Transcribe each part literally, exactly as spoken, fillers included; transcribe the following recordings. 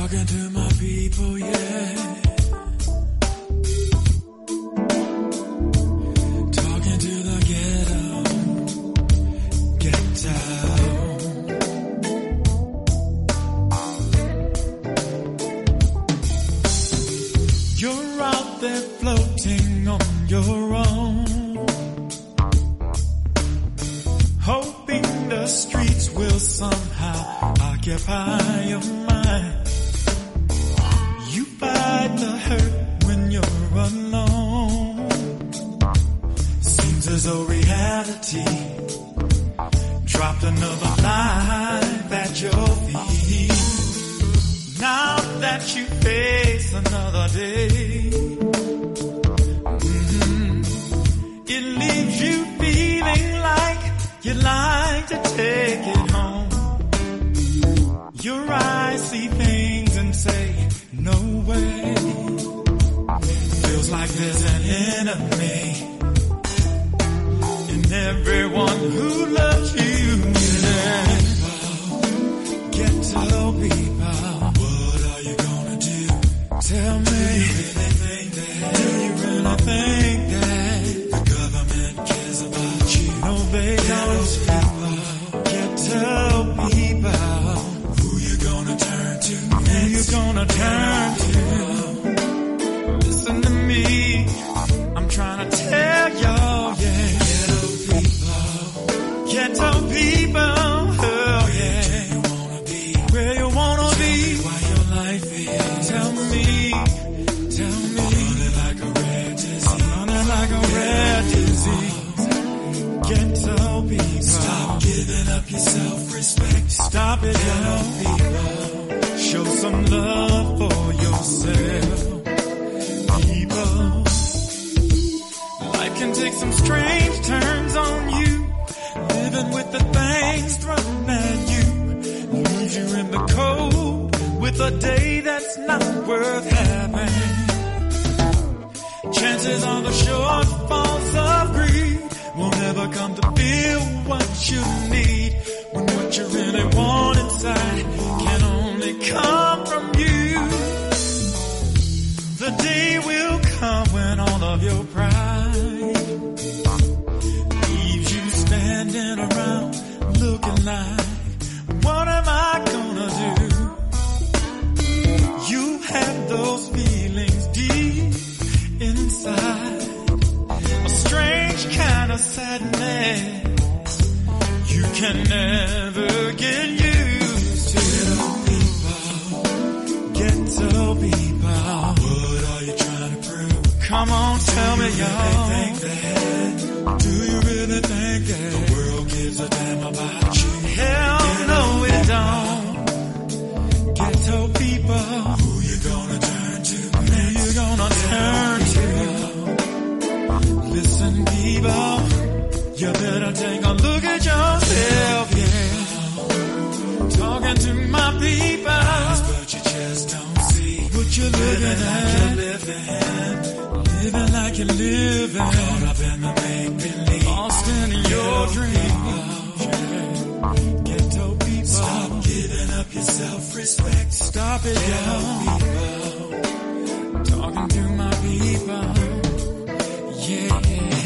Talking to my people, yeah. Talking to the ghetto, ghetto. You're out there floating on your own, hoping the streets will somehow occupy your mind. You fight the hurt when you're alone. Seems as though reality dropped another life at your feet. Now that you face another day, mm-hmm, it leaves you feeling like you'd like to take it home. Your eyes see things and say, no way. Feels like there's an enemy in everyone who loves you. Yeah. Ghetto people, what are you gonna do? Tell me, do you really think that, do you really think that the government cares about you? No, they don't. Ghetto people, who you gonna turn to next? Who you gonna turn to? Listen to me, I'm trying to tell y'all, yeah. Ghetto people, ghetto people, oh yeah. Where you wanna be? Why your life is? Tell me, tell me. I'm running like a rare disease. I'm running like a rare disease. Ghetto people, stop giving up your self-respect. Stop it, ghetto people. Show some love for yourself, people. Life can take some strange turns on you. Living with the things thrown at you leaves you in the cold with a day that's not worth having. Chances are the shortfalls of greed won't ever come to feel what you need, when what you really want inside can only come from you. The day will come when all of your pride leaves you standing around looking like, what am I gonna do? You have those feelings deep inside, a strange kind of sadness you can never get used to. Ghetto people, what are you trying to prove? Come on, tell me, y'all. Do you really think that the world gives a damn about you? Hell no, it don't. Ghetto people, who you gonna turn to? Who you gonna turn to? Listen, people, you better take a look at yourself, yeah. Talking to my people, but you just don't see what you're living at. Living like you're living, caught up in the make-believe, lost in your dreams. Ghetto people, stop giving up your self-respect. Stop it, ghetto people. Talking to my people, yeah.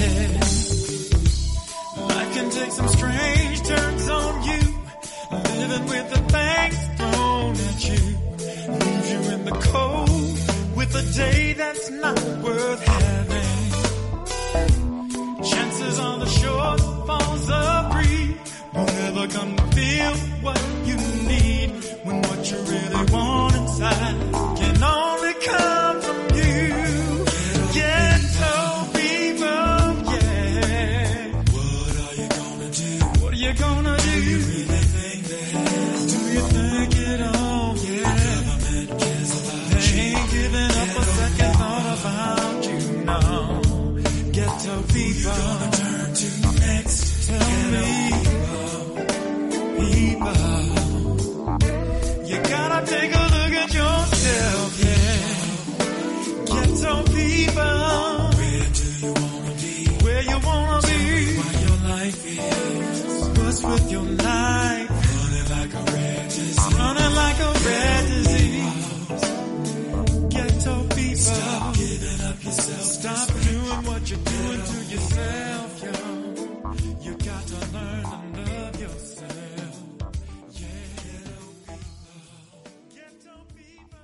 Life can take some strange turns on you. Living with the things thrown at you leaves you in the cold with a day that's not worth having. Chances are the shortfalls of greed won't ever come to feel what you need, when what you really want inside can only come from you. Ghetto people, yeah. What are you gonna do? What are you gonna do? Do you really think that? Do you think it all? Yeah. The government cares about they you. Ain't giving up a second thought about you, no. Ghetto people, who you gonna turn to next? Tell me, people, you gotta take a look at yourself, yeah. Ghetto people, where do you wanna be? Where you wanna be? What your life is? What's with your life? Running like a red disease. Running like a red disease.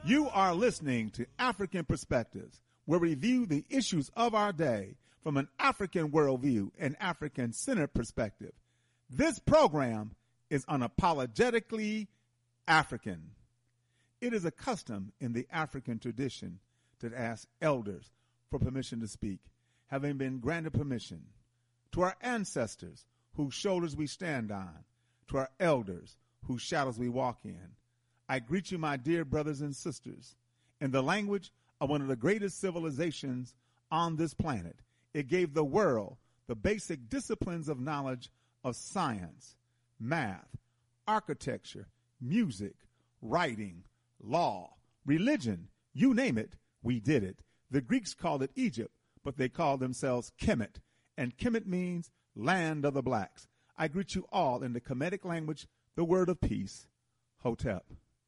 You are listening to African Perspectives, where we view the issues of our day from an African worldview and African-centered perspective. This program is unapologetically African. It is a custom in the African tradition to ask elders for permission to speak, having been granted permission. To our ancestors, whose shoulders we stand on, to our elders, whose shadows we walk in, I greet you, my dear brothers and sisters, in the language of one of the greatest civilizations on this planet. It gave the world the basic disciplines of knowledge of science, math, architecture, music, writing, law, religion, you name it, we did it. The Greeks called it Egypt, but they called themselves Kemet, and Kemet means land of the blacks. I greet you all in the Kemetic language, the word of peace, Hotep.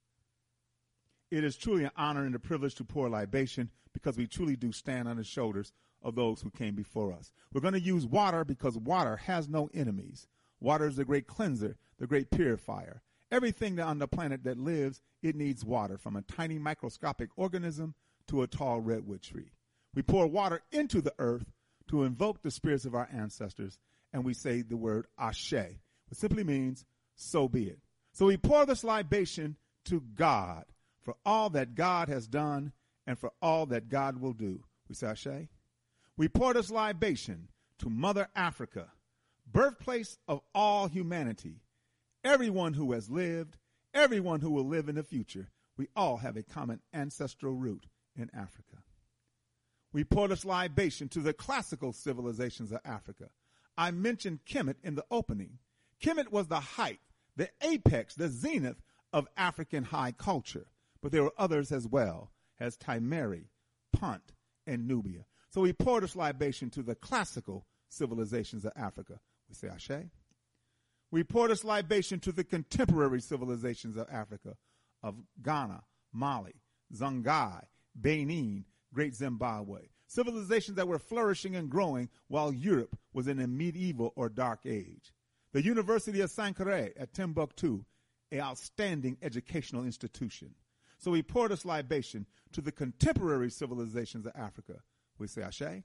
It is truly an honor and a privilege to pour libation because we truly do stand on the shoulders of those who came before us. We're going to use water because water has no enemies. Water is the great cleanser, the great purifier. Everything that on the planet that lives, it needs water, from a tiny microscopic organism to a tall redwood tree. We pour water into the earth to invoke the spirits of our ancestors, and we say the word Ashe, which simply means, so be it. So we pour this libation to God for all that God has done and for all that God will do. We say Ashe. We pour this libation to Mother Africa, birthplace of all humanity, everyone who has lived, everyone who will live in the future. We all have a common ancestral root in Africa. We pour this libation to the classical civilizations of Africa. I mentioned Kemet in the opening. Kemet was the height, the apex, the zenith of African high culture. But there were others as well, as Timeri, Punt, and Nubia. So we pour this libation to the classical civilizations of Africa. We say Ashe. We pour this libation to the contemporary civilizations of Africa, of Ghana, Mali, Songhai, Benin, Great Zimbabwe. Civilizations that were flourishing and growing while Europe was in a medieval or dark age. The University of Sankore at Timbuktu, an outstanding educational institution. So we pour this libation to the contemporary civilizations of Africa. We say Ashe.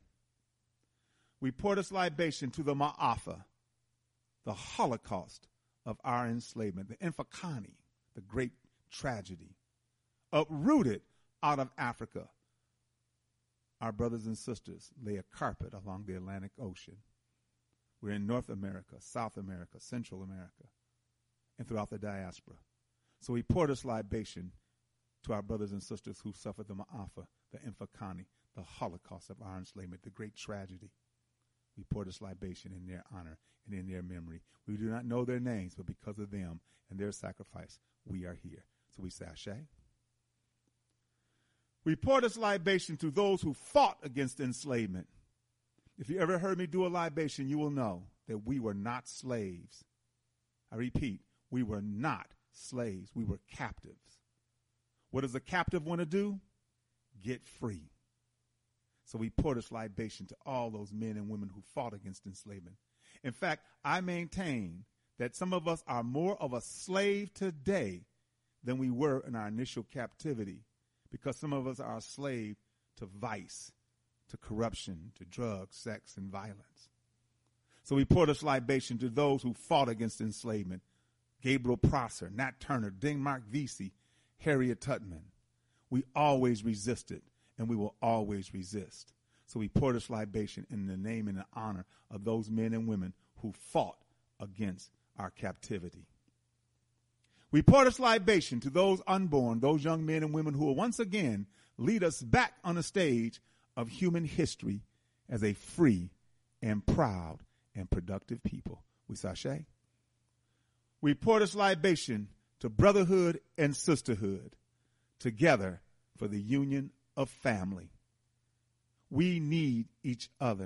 We pour this libation to the Ma'afa, the Holocaust of our enslavement, the Infakani, the great tragedy, uprooted out of Africa. Our brothers and sisters lay a carpet along the Atlantic Ocean. We're in North America, South America, Central America, and throughout the diaspora. So we pour this libation to our brothers and sisters who suffered the Ma'afa, the Infakani, the Holocaust of our enslavement, the great tragedy. We pour this libation in their honor and in their memory. We do not know their names, but because of them and their sacrifice, we are here. So we say Ashe. We pour this libation to those who fought against enslavement. If you ever heard me do a libation, you will know that we were not slaves. I repeat, we were not slaves. We were captives. What does a captive want to do? Get free. So we pour this libation to all those men and women who fought against enslavement. In fact, I maintain that some of us are more of a slave today than we were in our initial captivity, because some of us are a slave to vice, to corruption, to drugs, sex, and violence. So we pour this libation to those who fought against enslavement. Gabriel Prosser, Nat Turner, Denmark Vesey, Harriet Tubman. We always resisted, and we will always resist. So we pour this libation in the name and the honor of those men and women who fought against our captivity. We pour this libation to those unborn, those young men and women who will once again lead us back on the stage of human history as a free and proud and productive people. We say Ashe. We pour this libation to brotherhood and sisterhood, together for the union of family. We need each other.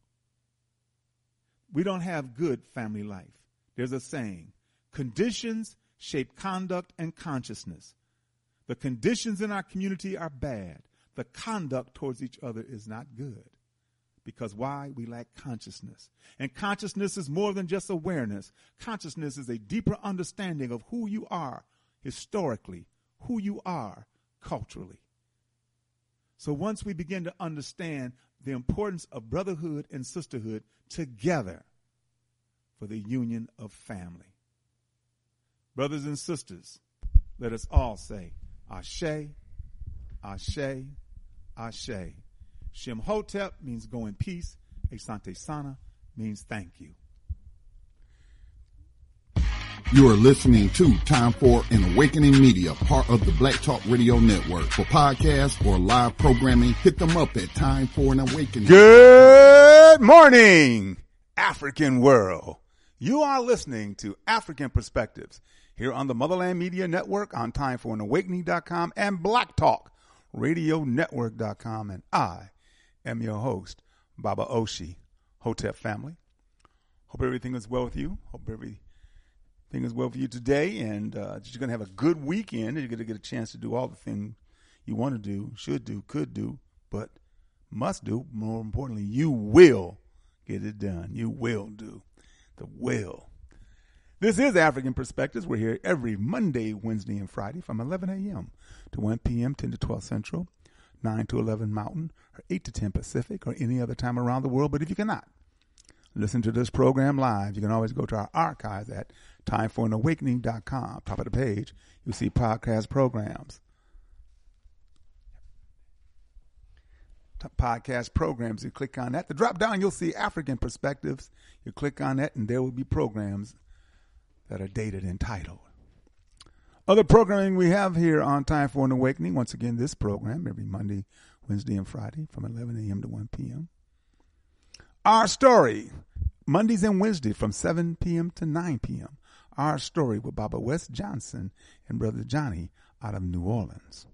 We don't have good family life. There's a saying, conditions shape conduct and consciousness. The conditions in our community are bad. The conduct towards each other is not good. Because why? We lack consciousness. And consciousness is more than just awareness. Consciousness is a deeper understanding of who you are historically, who you are culturally. So once we begin to understand the importance of brotherhood and sisterhood together for the union of family. Brothers and sisters, let us all say, Ashe, Ashe, Ashe. Shemhotep means go in peace. Asante Sana means thank you. You are listening to Time for an Awakening Media, part of the Black Talk Radio Network. For podcasts or live programming, hit them up at Time for an Awakening. Good morning, African world. You are listening to African Perspectives here on the Motherland Media Network on time for an awakening dot com and Black Talk Radio Network dot com. And I am your host, Baba Oshi, Hotep family. Hope everything is well with you. Hope everything is well for you today, and uh, you're going to have a good weekend. You're going to get a chance to do all the things you want to do, should do, could do, but must do. More importantly, you will get it done. You will do the will. This is African Perspectives. We're here every Monday, Wednesday, and Friday from eleven a.m. to one p.m., ten to twelve Central, nine to eleven Mountain, or eight to ten Pacific, or any other time around the world. But if you cannot listen to this program live, you can always go to our archives at time for an awakening dot com. Top of the page, you'll see podcast programs. Podcast programs, you click on that. The drop down, you'll see African Perspectives. You click on that, and there will be programs that are dated and titled. Other programming we have here on Time for an Awakening. Once again, this program every Monday, Wednesday, and Friday from eleven a.m. to one p.m. Our Story, Mondays and Wednesdays from seven p.m. to nine p.m. Our Story with Baba West Johnson and Brother Johnny out of New Orleans.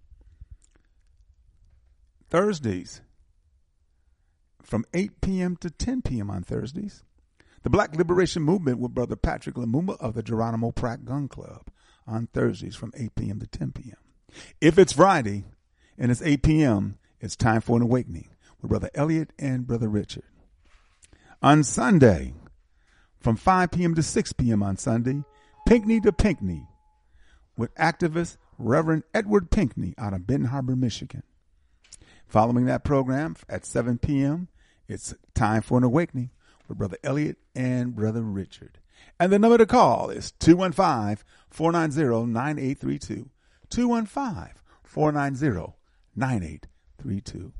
Thursdays from eight p.m. to ten p.m. on Thursdays. The Black Liberation Movement with Brother Patrick Lumumba of the Geronimo Pratt Gun Club on Thursdays from eight p.m. to ten p.m. If it's Friday and it's eight p.m., it's Time for an Awakening with Brother Elliot and Brother Richard. On Sunday, from five p.m. to six p.m. on Sunday, Pinckney to Pinckney with activist Reverend Edward Pinckney out of Benton Harbor, Michigan. Following that program at seven p.m., it's Time for an Awakening with Brother Elliot and Brother Richard. And the number to call is two one five, four nine zero, nine eight three two. two one five, four nine zero, nine eight three two.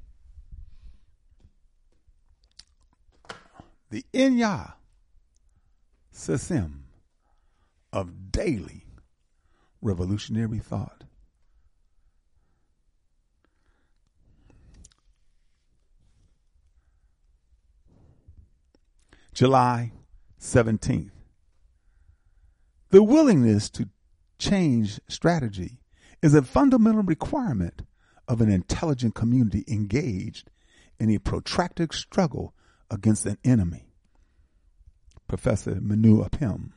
The Inya Sasim of daily revolutionary thought. July seventeenth. The willingness to change strategy is a fundamental requirement of an intelligent community engaged in a protracted struggle against an enemy. Professor Manu Apim.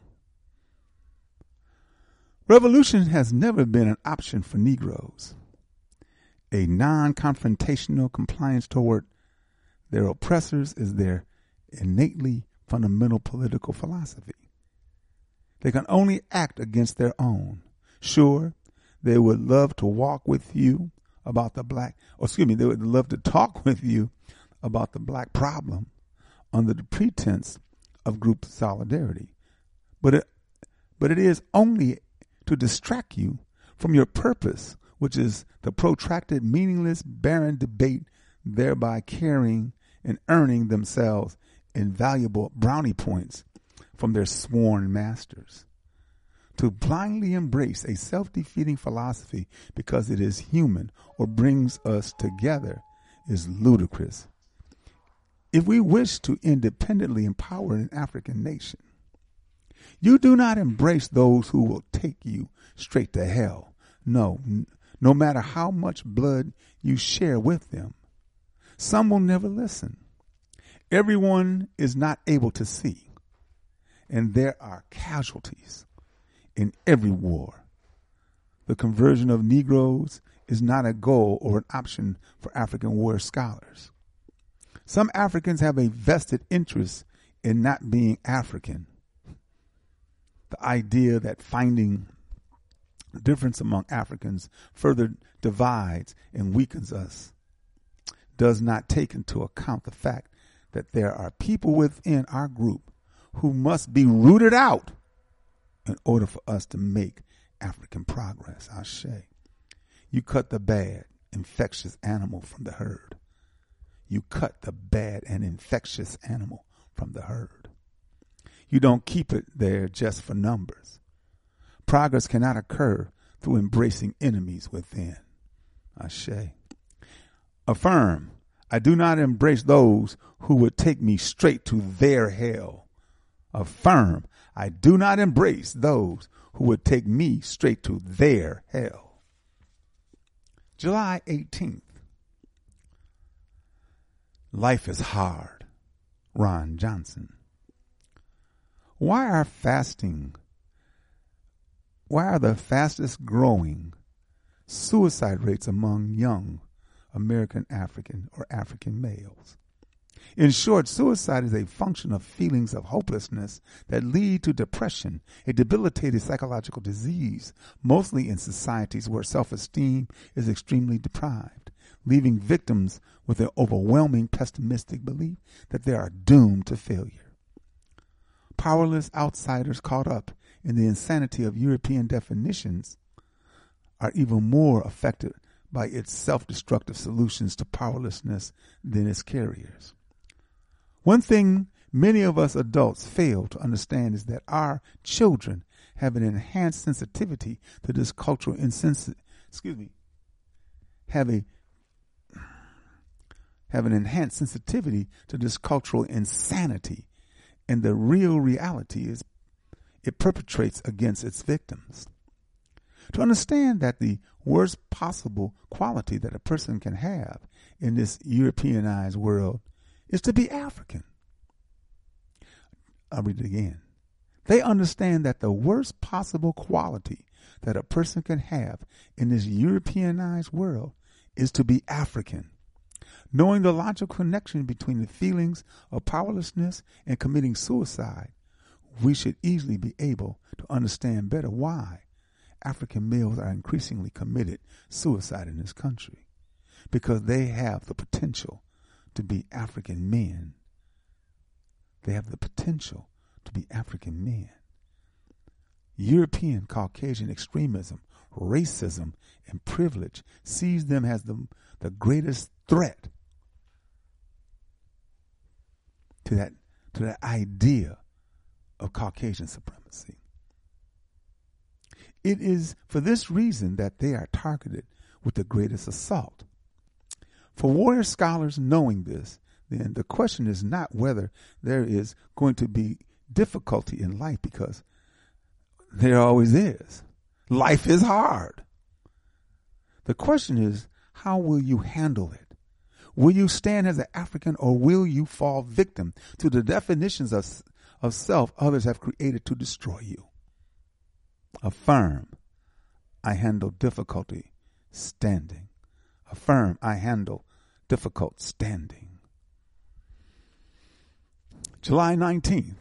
Revolution has never been an option for Negroes. A non-confrontational compliance toward their oppressors is their innately fundamental political philosophy. They can only act against their own. Sure, they would love to walk with you about the black, or excuse me, they would love to talk with you about the black problem under the pretense of group solidarity. But it, but it is only to distract you from your purpose, which is the protracted, meaningless, barren debate, thereby carrying and earning themselves invaluable brownie points from their sworn masters. To blindly embrace a self-defeating philosophy because it is human or brings us together is ludicrous. If we wish to independently empower an African nation, you do not embrace those who will take you straight to hell. No, no matter how much blood you share with them. Some will never listen. Everyone is not able to see, and there are casualties in every war. The conversion of Negroes is not a goal or an option for African war scholars. Some Africans have a vested interest in not being African. The idea that finding difference among Africans further divides and weakens us, does not take into account the fact that there are people within our group who must be rooted out in order for us to make African progress. Ashe. You cut the bad, infectious animal from the herd. You cut the bad and infectious animal from the herd. You don't keep it there just for numbers. Progress cannot occur through embracing enemies within. Ashe. Affirm, I do not embrace those who would take me straight to their hell. Affirm, I do not embrace those who would take me straight to their hell. July eighteenth. Life is hard. Ron Johnson. Why are fasting, why are the fastest growing suicide rates among young American African or African males? In short, suicide is a function of feelings of hopelessness that lead to depression, a debilitating psychological disease, mostly in societies where self-esteem is extremely deprived, leaving victims with an overwhelming pessimistic belief that they are doomed to failure. Powerless outsiders caught up in the insanity of European definitions are even more affected by its self-destructive solutions to powerlessness than its carriers. One thing many of us adults fail to understand is that our children have an enhanced sensitivity to this cultural insensi- excuse me, have a have an enhanced sensitivity to this cultural insanity, and the real reality is it perpetrates against its victims. To understand that the worst possible quality that a person can have in this Europeanized world is to be African. I'll read it again. They understand that the worst possible quality that a person can have in this Europeanized world is to be African. Knowing the logical connection between the feelings of powerlessness and committing suicide, we should easily be able to understand better why African males are increasingly committed suicide in this country. Because they have the potential to be African men. They have the potential to be African men. European Caucasian extremism, racism, and privilege sees them as the, the greatest threat to that, to that idea of Caucasian supremacy. It is for this reason that they are targeted with the greatest assault. For warrior scholars knowing this, then the question is not whether there is going to be difficulty in life, because there always is. Life is hard. The question is, how will you handle it? Will you stand as an African, or will you fall victim to the definitions of, of self others have created to destroy you? Affirm, I handle difficulty standing. Affirm, I handle difficult standing. July nineteenth.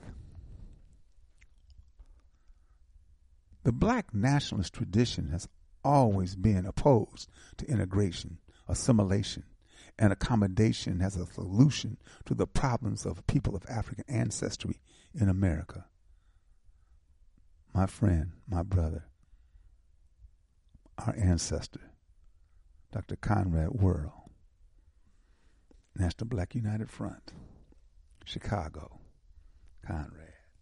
The black nationalist tradition has always been opposed to integration, assimilation, and accommodation as a solution to the problems of people of African ancestry in America. My friend, my brother, our ancestor, Doctor Conrad Worrell, National Black United Front, Chicago, Conrad.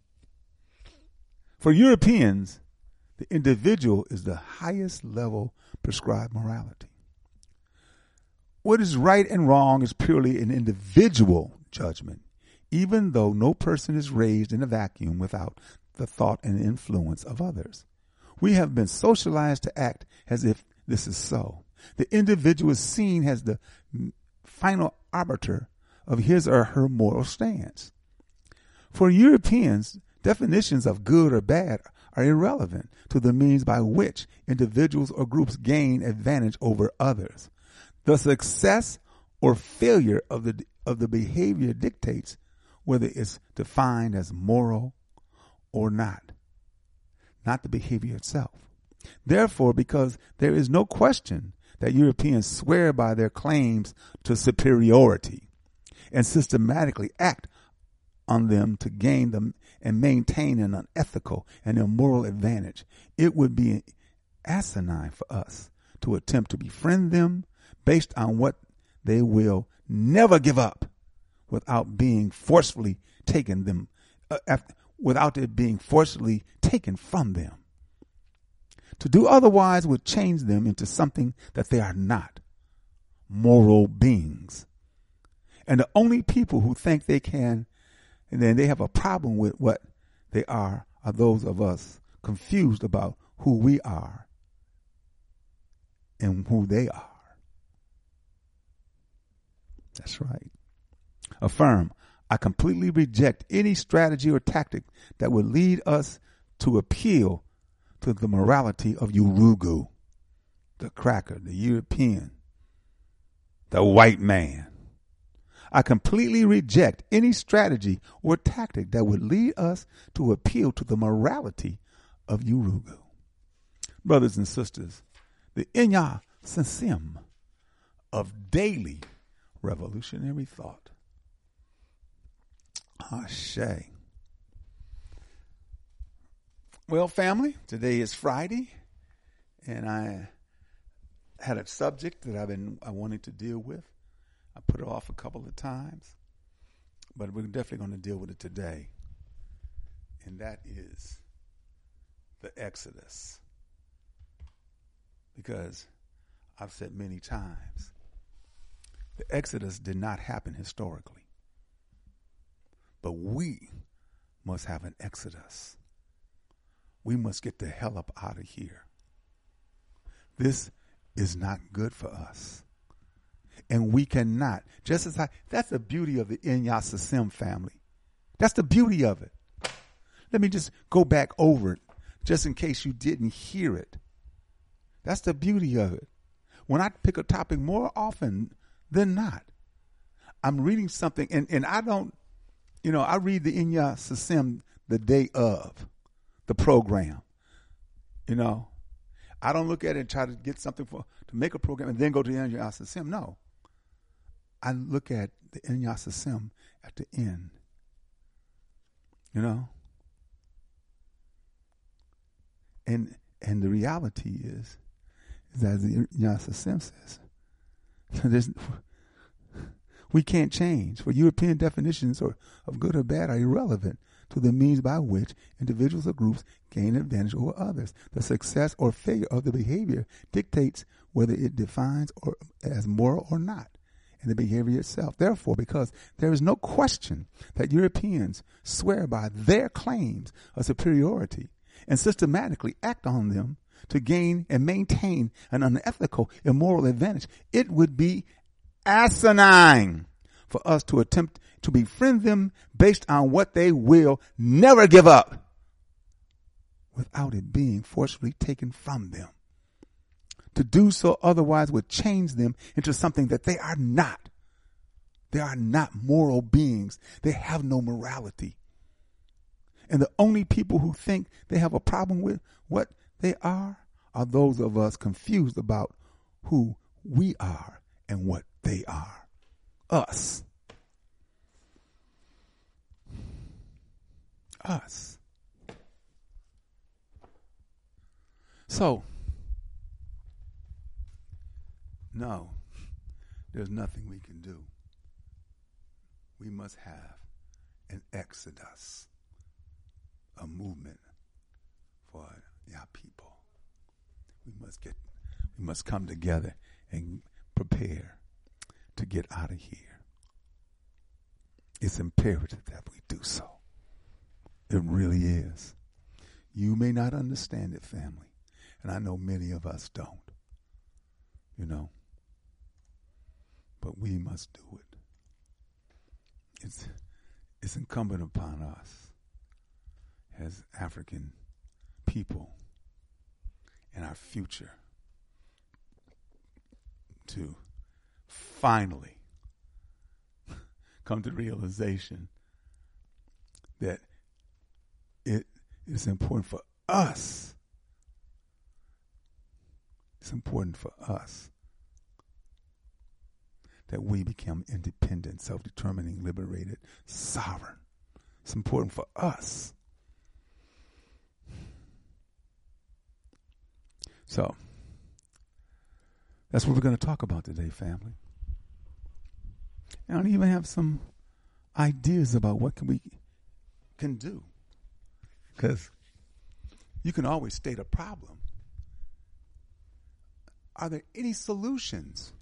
For Europeans, the individual is the highest level prescribed morality. What is right and wrong is purely an individual judgment, even though no person is raised in a vacuum without the thought and influence of others. We have been socialized to act as if this is so. The individual is seen as the final arbiter of his or her moral stance. For Europeans, definitions of good or bad are irrelevant to the means by which individuals or groups gain advantage over others. The success or failure of the of the behavior dictates whether it's defined as moral or not, not the behavior itself. Therefore, because there is no question that Europeans swear by their claims to superiority and systematically act on them to gain them and maintain an unethical and immoral advantage, it would be asinine for us to attempt to befriend them based on what they will never give up without being forcefully taken them, uh, after, without it being forcibly taken from them. To do otherwise would change them into something that they are not, moral beings. And the only people who think they can, and then they have a problem with what they are, are those of us confused about who we are and who they are. That's right. Affirm, I completely reject any strategy or tactic that would lead us to appeal to the morality of Urugu, the cracker, the European, the white man. I completely reject any strategy or tactic that would lead us to appeal to the morality of Urugu. Brothers and sisters, the Inya Sasim of daily revolutionary thought. Ashe. Well, family, today is Friday, and I had a subject that I've been I wanted to deal with. I put it off a couple of times, but we're definitely going to deal with it today, and that is the Exodus. Because I've said many times, the Exodus did not happen historically, but we must have an Exodus. We must get the hell up out of here. This is not good for us. And we cannot, just as I, that's the beauty of the Inya Sasim family. That's the beauty of it. Let me just go back over it, just in case you didn't hear it. That's the beauty of it. When I pick a topic more often than not, I'm reading something, and, and I don't, you know, I read the Inya Sasim the day of the program. You know, I don't look at it and try to get something for to make a program and then go to the Inya Sasim. No. I look at the Inya Sasim at the end. You know? And and the reality is, is as the Inya Sasim says, there's, we can't change. For European definitions or of good or bad are irrelevant to the means by which individuals or groups gain advantage over others. The success or failure of the behavior dictates whether it defines or as moral or not in the behavior itself. Therefore, because there is no question that Europeans swear by their claims of superiority and systematically act on them to gain and maintain an unethical, immoral advantage, it would be asinine for us to attempt to befriend them based on what they will never give up without it being forcibly taken from them. To do so otherwise would change them into something that they are not. They are not moral beings. They have no morality. And the only people who think they have a problem with what they are are those of us confused about who we are and what they are. Us. Us. So, no, there's nothing we can do. We must have an exodus, a movement for our people. We must get, we must come together and prepare to get out of here. It's imperative that we do so. It really is. You may not understand it, family, and I know many of us don't, you know, but we must do it. It's, it's incumbent upon us as African people and our future to finally come to the realization that it is important for us It's important for us that we become independent, self-determining, liberated, sovereign. It's important for us. So, that's what we're going to talk about today, family. And I don't even have some ideas about what can we can do. Because you can always state a problem. Are there any solutions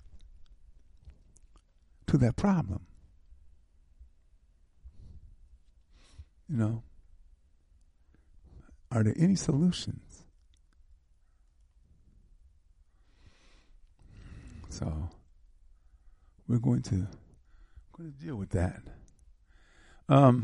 to that problem? You know, are there any solutions? So we're going to going to deal with that. Um,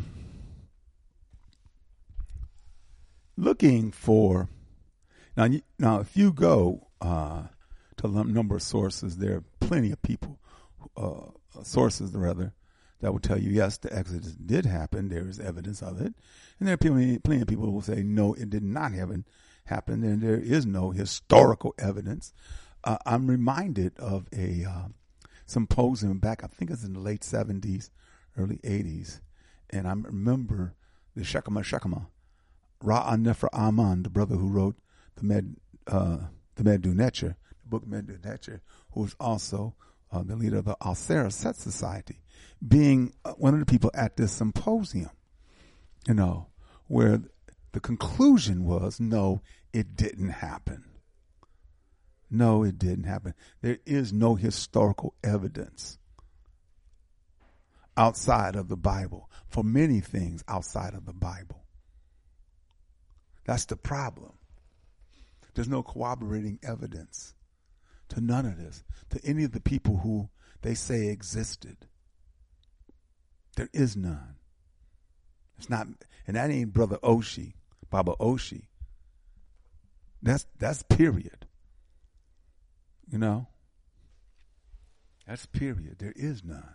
looking for now. Now, if you go uh, to a number of sources, there are plenty of people, uh, sources rather, that will tell you yes, the Exodus did happen. There is evidence of it, and there are plenty, plenty of people who will say no, it did not happen. Happen, and there is no historical evidence. Uh, I'm reminded of a uh, symposium back, I think it's in the late seventies, early eighties, and I remember the Shekema Shekema, Ra'an Nefra Aman, the brother who wrote the Med, uh, the Medu Neter, the book Medu Neter, who was also uh, the leader of the Al Sera Set Society, being uh, one of the people at this symposium, you know, where the conclusion was, no, it didn't happen. No, it didn't happen. There is no historical evidence outside of the Bible for many things outside of the Bible. That's the problem. There's no corroborating evidence to none of this, to any of the people who they say existed. There is none. It's not, and that ain't Brother Oshie, Baba Oshie. That's that's period. You know? That's period. There is none.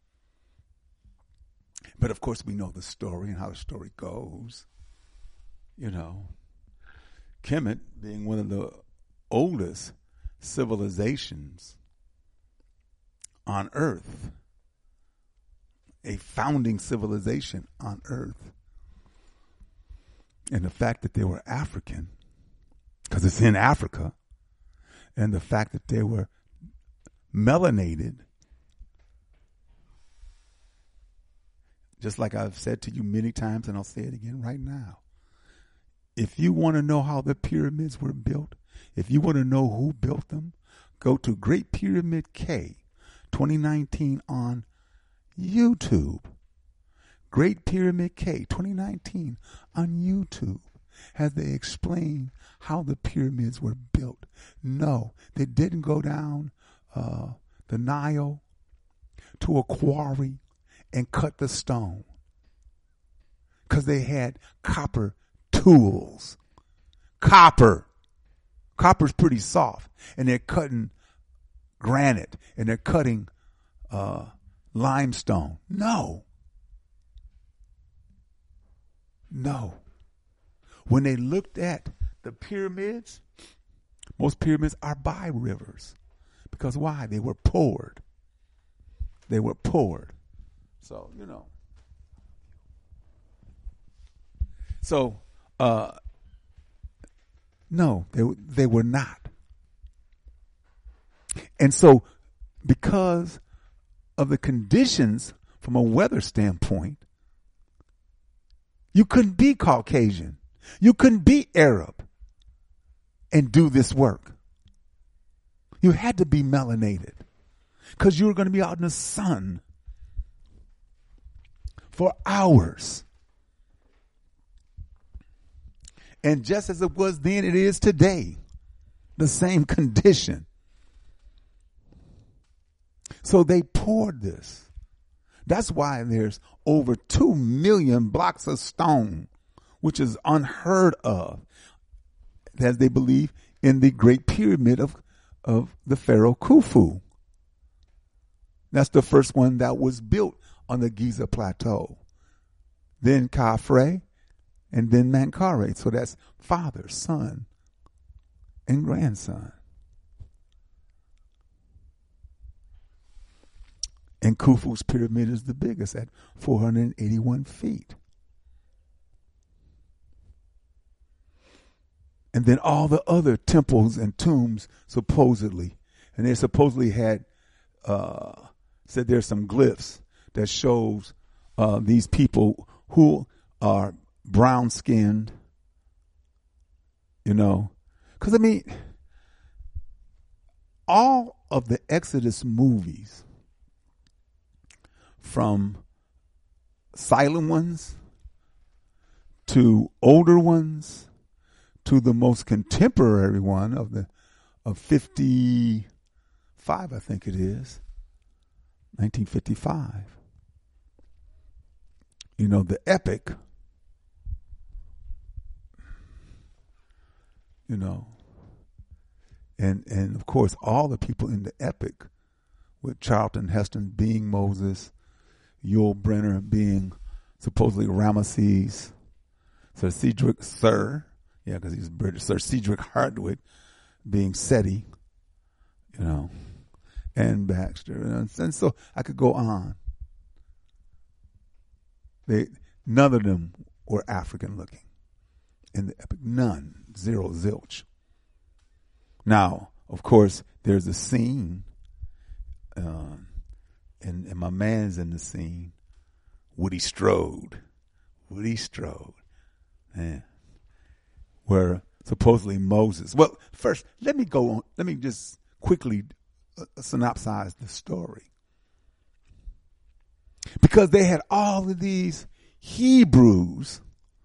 But of course we know the story and how the story goes. You know, Kemet being one of the oldest civilizations on Earth, a founding civilization on Earth, and the fact that they were African, because it's in Africa, and the fact that they were melanated, just like I've said to you many times, and I'll say it again right now. If you want to know how the pyramids were built, if you want to know who built them, go to Great Pyramid K twenty nineteen on YouTube. Great Pyramid K twenty nineteen on YouTube. As they explain how the pyramids were built. No, they didn't go down uh, the Nile to a quarry and cut the stone, because they had copper tools. Copper. Copper's pretty soft, and they're cutting granite, and they're cutting uh, limestone. No. No. When they looked at the pyramids, most pyramids are by rivers. Because why? They were poured. They were poured. So, you know. So, uh, no, they, they were not. And so, because of the conditions from a weather standpoint, you couldn't be Caucasian. You couldn't be Arab and do this work. You had to be melanated because you were going to be out in the sun for hours. And just as it was then, it is today. The same condition. So they poured this. That's why there's over two million blocks of stone, which is unheard of, as they believe, in the Great Pyramid of, of the Pharaoh Khufu. That's the first one that was built on the Giza Plateau. Then Khafre, and then Menkaure. So that's father, son, and grandson. And Khufu's pyramid is the biggest at four hundred eighty-one feet. And then all the other temples and tombs, supposedly, and they supposedly had, uh, said there's some glyphs that shows uh, these people who are brown-skinned, you know. Because, I mean, all of the Exodus movies, from silent ones to older ones to the most contemporary one of the of fifty-five, I think it is, nineteen fifty-five. You know, the epic, you know, and and of course all the people in the epic, with Charlton Heston being Moses, Yul Brynner being supposedly Ramesses, Sir Cedric, Sir, yeah, because he's British, Sir Cedric Hardwicke being Seti, you know, and Baxter. And, and so I could go on. They, none of them were African looking in the epic. None. Zero, zilch. Now, of course, there's a scene, um, and, and my man's in the scene, Woody Strode. Woody Strode. Man. Where supposedly Moses. Well, first, let me go on. Let me just quickly uh, synopsize the story. Because they had all of these Hebrews,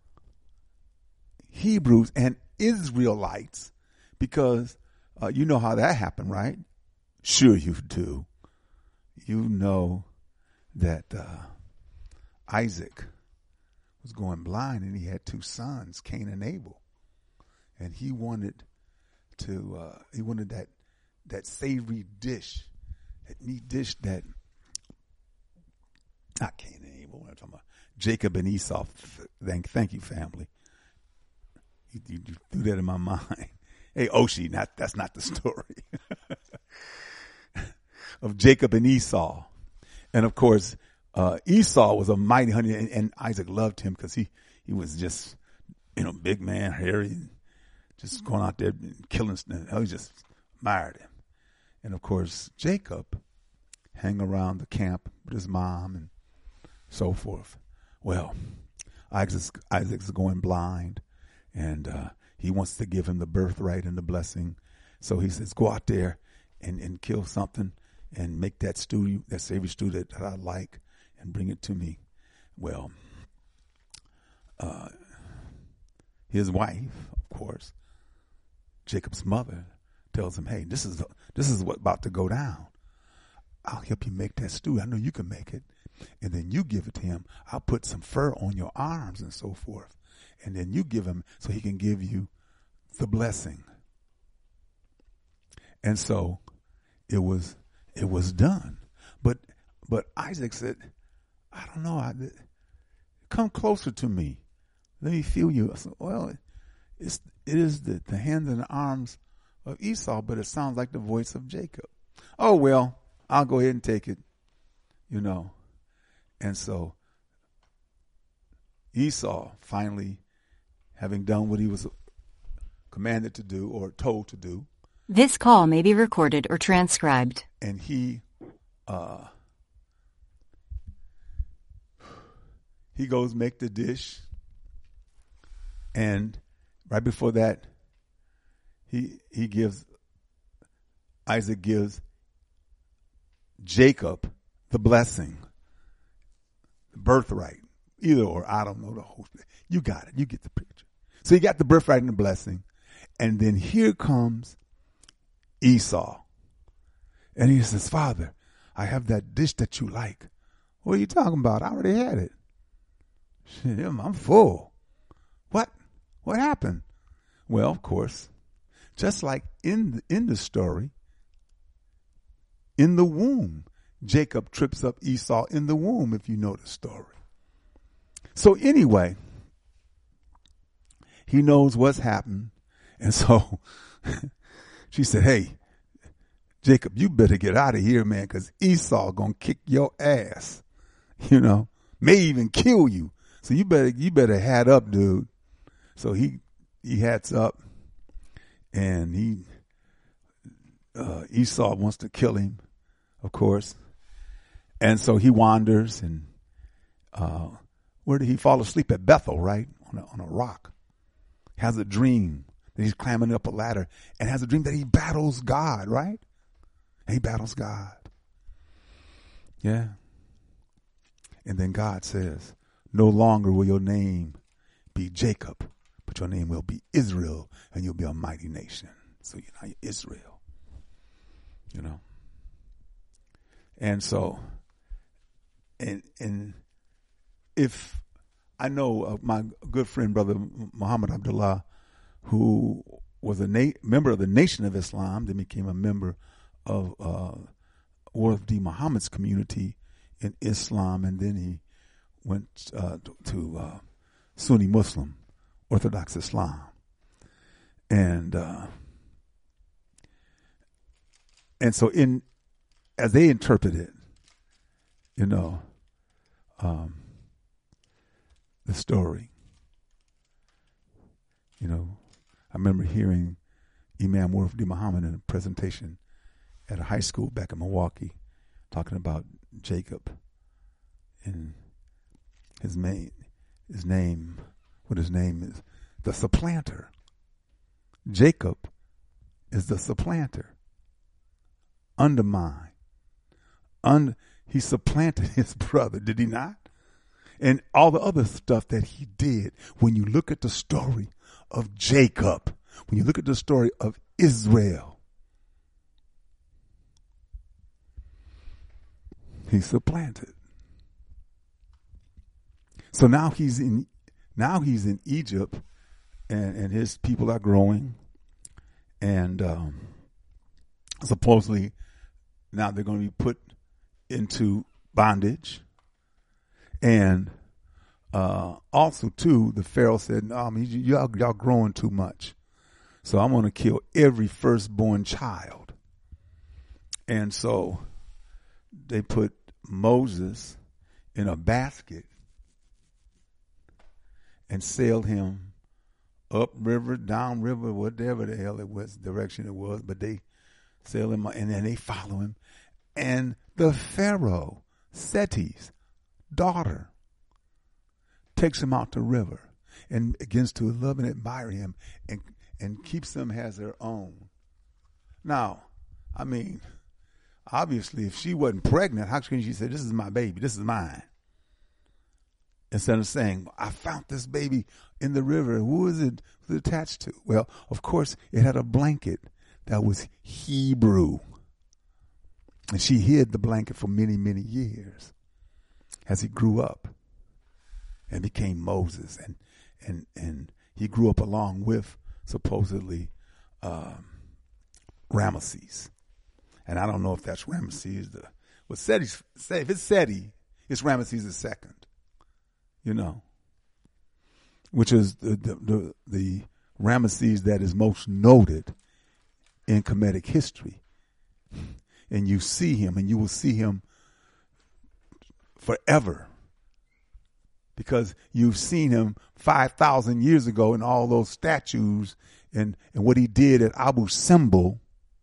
Hebrews and Israelites, because uh, you know how that happened, right? Sure you do. You know that uh, Isaac was going blind and he had two sons, Cain and Abel. And he wanted to, uh, he wanted that, that savory dish, that meat dish that, not Cain and Abel, I'm talking about Jacob and Esau. Thank, thank you, family. You, you, you threw that in my mind. Hey, Oshi, not, that's not the story. Of Jacob and Esau. And of course, uh, Esau was a mighty hunter, and, and Isaac loved him because he, he was just, you know, big man, hairy, just going out there and killing stuff. He just admired him. And of course, Jacob hang around the camp with his mom and so forth. Well, Isaac's, Isaac's going blind, and uh, he wants to give him the birthright and the blessing. So he says, go out there and, and kill something and make that stew, that savory stew that, that I like, and bring it to me. Well, uh, his wife, of course, Jacob's mother, tells him, hey, this is this is what's about to go down. I'll help you make that stew. I know you can make it. And then you give it to him. I'll put some fur on your arms and so forth. And then you give him so he can give you the blessing. And so it was it was done. But but Isaac said, I don't know. I, come closer to me. Let me feel you. I said, well, it's, it is the, the hands and the arms of Esau, but it sounds like the voice of Jacob. Oh, well, I'll go ahead and take it, you know. And so Esau, finally, having done what he was commanded to do or told to do. This call may be recorded or transcribed. And he, uh, he goes make the dish. And right before that, he he gives, Isaac gives Jacob the blessing, the birthright, either or, I don't know the whole thing. You got it. You get the picture. So he got the birthright and the blessing. And then here comes Esau. And he says, Father, I have that dish that you like. What are you talking about? I already had it. Shit, I'm full. What? What happened? Well, of course, just like in the, in the story, in the womb, Jacob trips up Esau in the womb, if you know the story. So anyway, he knows what's happened. And so she said, hey, Jacob, you better get out of here, man, because Esau gonna kick your ass. You know, may even kill you. So you better you better hat up, dude. So he he hats up, and he uh, Esau wants to kill him, of course, and so he wanders and uh, where did he fall asleep? At Bethel, right, on a, on a rock. Has a dream that he's climbing up a ladder, and has a dream that he battles God, right? And he battles God. Yeah. And then God says, no longer will your name be Jacob, but your name will be Israel, and you'll be a mighty nation. So you know, Israel, you know. And so, and and if I know uh, my good friend, brother Muhammad Abdullah, who was a na- member of the Nation of Islam, then became a member of uh, Worth D. Muhammad's community in Islam, and then he went uh, to, to uh, Sunni Muslim, Orthodox Islam, and uh, and so in as they interpret it, you know, um, the story, you know, I remember hearing Imam Worth D. Muhammad in a presentation at a high school back in Milwaukee, talking about Jacob and his main, his name, what his name is, the supplanter. Jacob is the supplanter. Undermine. Un, he supplanted his brother, did he not? And all the other stuff that he did. When you look at the story of Jacob, when you look at the story of Israel, he supplanted. So now he's in now he's in Egypt, and, and his people are growing, and um, supposedly now they're going to be put into bondage. And uh, also too, the Pharaoh said, "No, I mean, y'all y'all growing too much, so I'm going to kill every firstborn child." And so they put Moses in a basket and sailed him up river, down river, whatever the hell it was, direction it was, but they sail him, and then they follow him. And the Pharaoh, Seti's daughter, takes him out the river and begins to love and admire him, and, and keeps him as her own. Now, I mean, obviously, if she wasn't pregnant, how can she say, "This is my baby, this is mine"? Instead of saying, "I found this baby in the river. Who is it, was it attached to?" Well, of course, it had a blanket that was Hebrew. And she hid the blanket for many, many years as he grew up and became Moses. And and, and he grew up along with, supposedly, um, Ramesses. And I don't know if that's Ramesses. The, well, Seti's, if it's Seti, it's Ramesses the second. You know, which is the, the the the Ramesses that is most noted in Kemetic history. And you see him, and you will see him forever, because you've seen him five thousand years ago in all those statues, and, and what he did at Abu Simbel,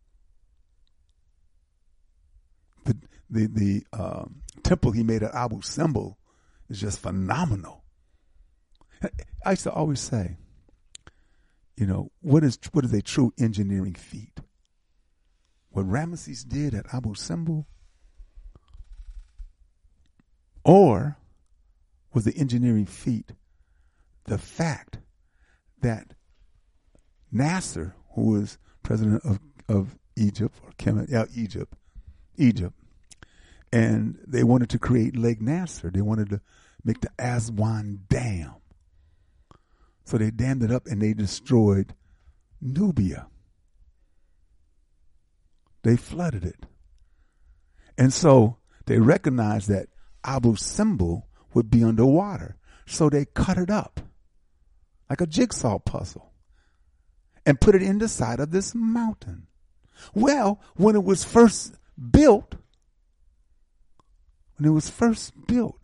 the the the um, temple he made at Abu Simbel is just phenomenal. I used to always say, you know, what is what is a true engineering feat? What Ramesses did at Abu Simbel, or was the engineering feat the fact that Nasser, who was president of, of Egypt, or Kemet, yeah, Egypt, Egypt, and they wanted to create Lake Nasser. They wanted to make the Aswan Dam. So they dammed it up and they destroyed Nubia. They flooded it. And so they recognized that Abu Simbel would be underwater. So they cut it up like a jigsaw puzzle and put it in the side of this mountain. Well, when it was first built, when it was first built,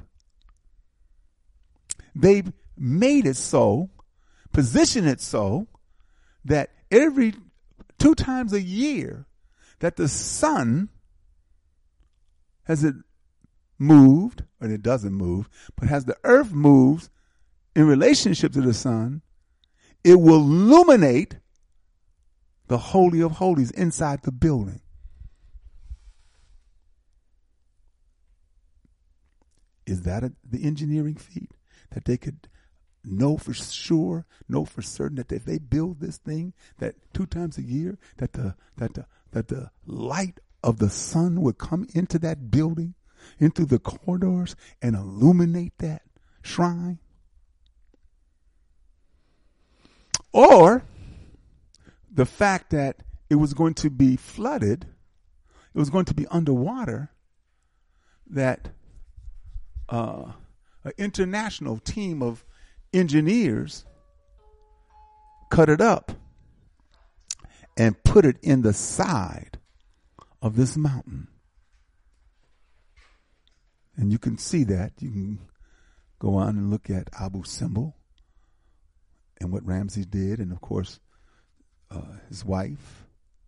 they made it so, positioned it so, that every two times a year that the sun, has it moved, or it doesn't move, but as the earth moves in relationship to the sun, it will illuminate the Holy of Holies inside the building. Is that a, the engineering feat? That they could know for sure, know for certain that if they build this thing, that two times a year, that the that the that the light of the sun would come into that building, into the corridors, and illuminate that shrine? Or the fact that it was going to be flooded, it was going to be underwater, that uh, an international team of engineers cut it up and put it in the side of this mountain. And you can see that. You can go on and look at Abu Simbel and what Ramses did, and of course uh, his wife.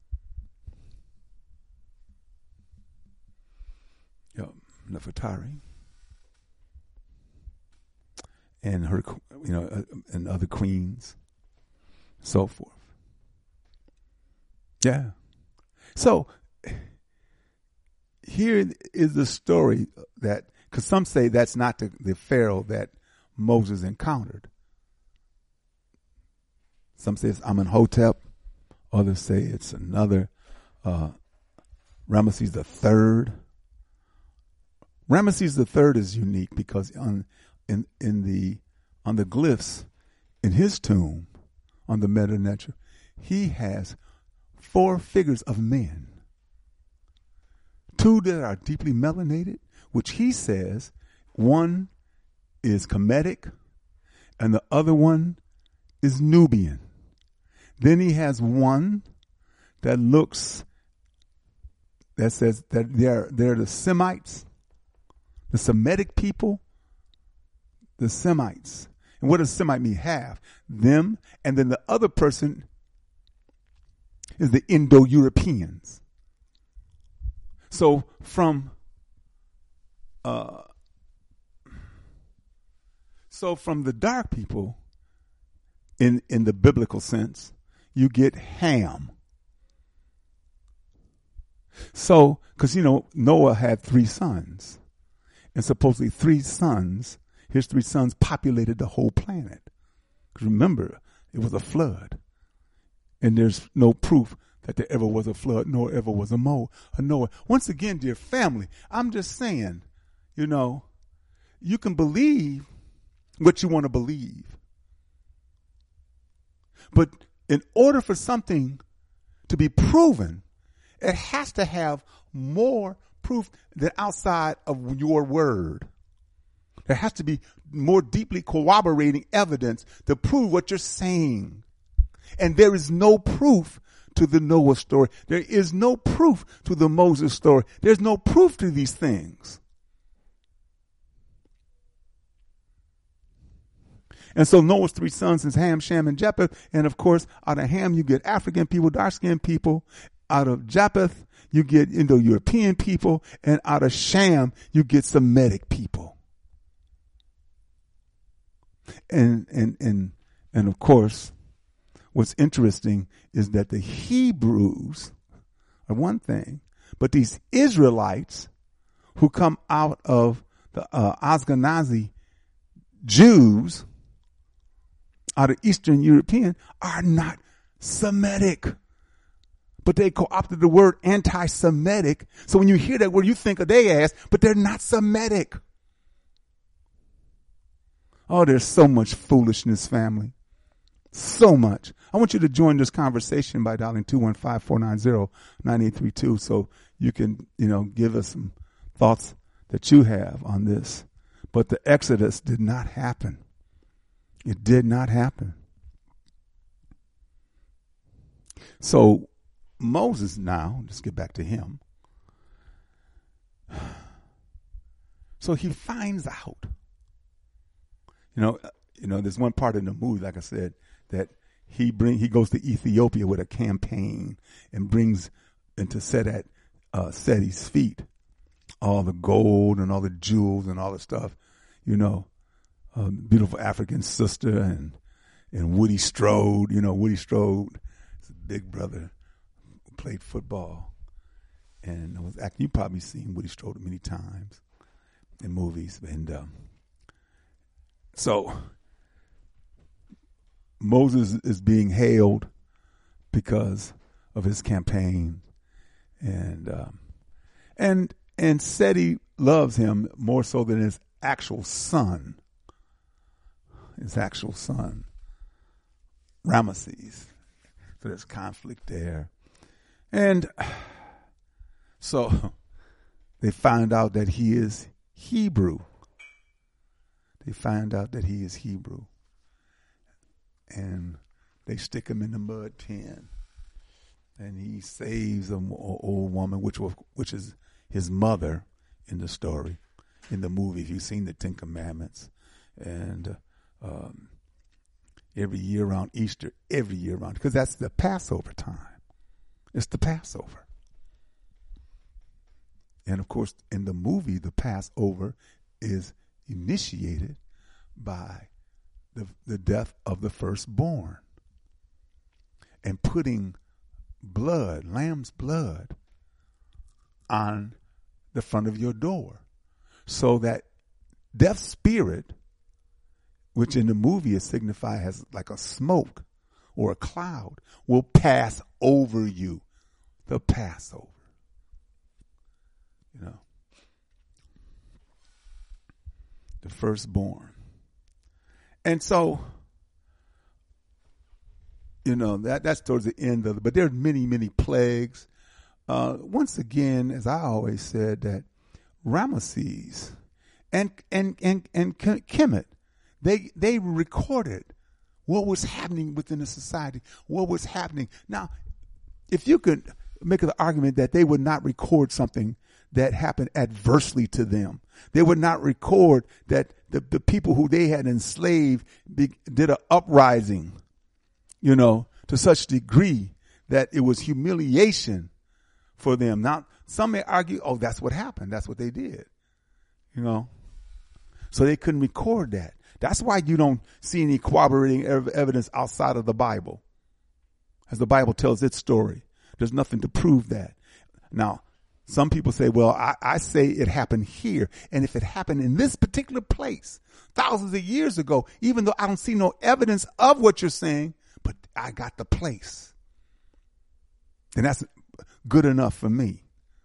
Yep, Nefertari. And her, you know, uh, and other queens, so forth. Yeah. So here is the story that, because some say that's not the, the Pharaoh that Moses encountered. Some say it's Amenhotep. Others say it's another uh, Ramesses the Third. Ramesses the Third is unique because on in in the on the glyphs in his tomb on the Medu Neter, he has four figures of men. Two that are deeply melanated, which he says one is Kemetic and the other one is Nubian. Then he has one that looks, that says that they're, they're the Semites, the Semitic people, the Semites. And what does Semite mean? Half. Them, and then the other person is the Indo-Europeans. So from uh, so from the dark people, in in the biblical sense, you get Ham. So, because you know Noah had three sons, and supposedly three sons, his three sons populated the whole planet. Because remember, it was a flood, and there's no proof that there ever was a flood, nor ever was a Mo, a Noah. Once again, dear family, I'm just saying, you know, you can believe what you want to believe. But in order for something to be proven, it has to have more proof than outside of your word. There has to be more deeply corroborating evidence to prove what you're saying. And there is no proof to the Noah story. There is no proof to the Moses story. There's no proof to these things. And so Noah's three sons is Ham, Shem, and Japheth. And of course, out of Ham, you get African people, dark-skinned people. Out of Japheth, you get Indo-European people. And out of Shem, you get Semitic people. And, and, and, and of course, what's interesting is that the Hebrews are one thing, but these Israelites who come out of the uh, Ashkenazi Jews, out of Eastern European, are not Semitic. But they co-opted the word anti-Semitic. So when you hear that word, you think of they ass, but they're not Semitic. Oh, there's so much foolishness, family. So much. I want you to join this conversation by dialing two one five, four nine zero, nine eight three two so you can, you know, give us some thoughts that you have on this. But the Exodus did not happen. It did not happen. So Moses now, let's get back to him. So he finds out. You know, you know, there's one part in the movie, like I said, that he bring he goes to Ethiopia with a campaign and brings and to set at uh, Seti's feet all the gold and all the jewels and all the stuff. You know, a beautiful African sister and and Woody Strode. You know, Woody Strode, his big brother, who played football, and was acting. You probably seen Woody Strode many times in movies, and um, so Moses is being hailed because of his campaign, and um, and and Seti loves him more so than his actual son, his actual son, Ramesses. So there's conflict there, and so they find out that he is Hebrew. They find out that he is Hebrew. And they stick him in the mud pen. And he saves an old woman, which was, which is his mother in the story, in the movie. If you've seen the Ten Commandments. And um, every year around Easter, every year around, because that's the Passover time. It's the Passover. And of course, in the movie, the Passover is initiated by the, the death of the firstborn and putting blood, lamb's blood, on the front of your door, so that death spirit, which in the movie is signified as like a smoke or a cloud, will pass over you. The Passover. You know, the firstborn. And so, you know, that that's towards the end of it. But there are many, many plagues. Uh, once again, as I always said, that Ramesses and and and and Kemet, they they recorded what was happening within the society, what was happening. Now, if you could make an argument that they would not record something that happened adversely to them. They would not record that the, the people who they had enslaved be, did an uprising, you know, to such degree that it was humiliation for them. Now, some may argue, oh, that's what happened. That's what they did, you know. So they couldn't record that. That's why you don't see any corroborating ev- evidence outside of the Bible. As the Bible tells its story, there's nothing to prove that. Now, some people say, well, I, I say it happened here. And if it happened in this particular place thousands of years ago, even though I don't see no evidence of what you're saying, but I got the place, then that's good enough for me.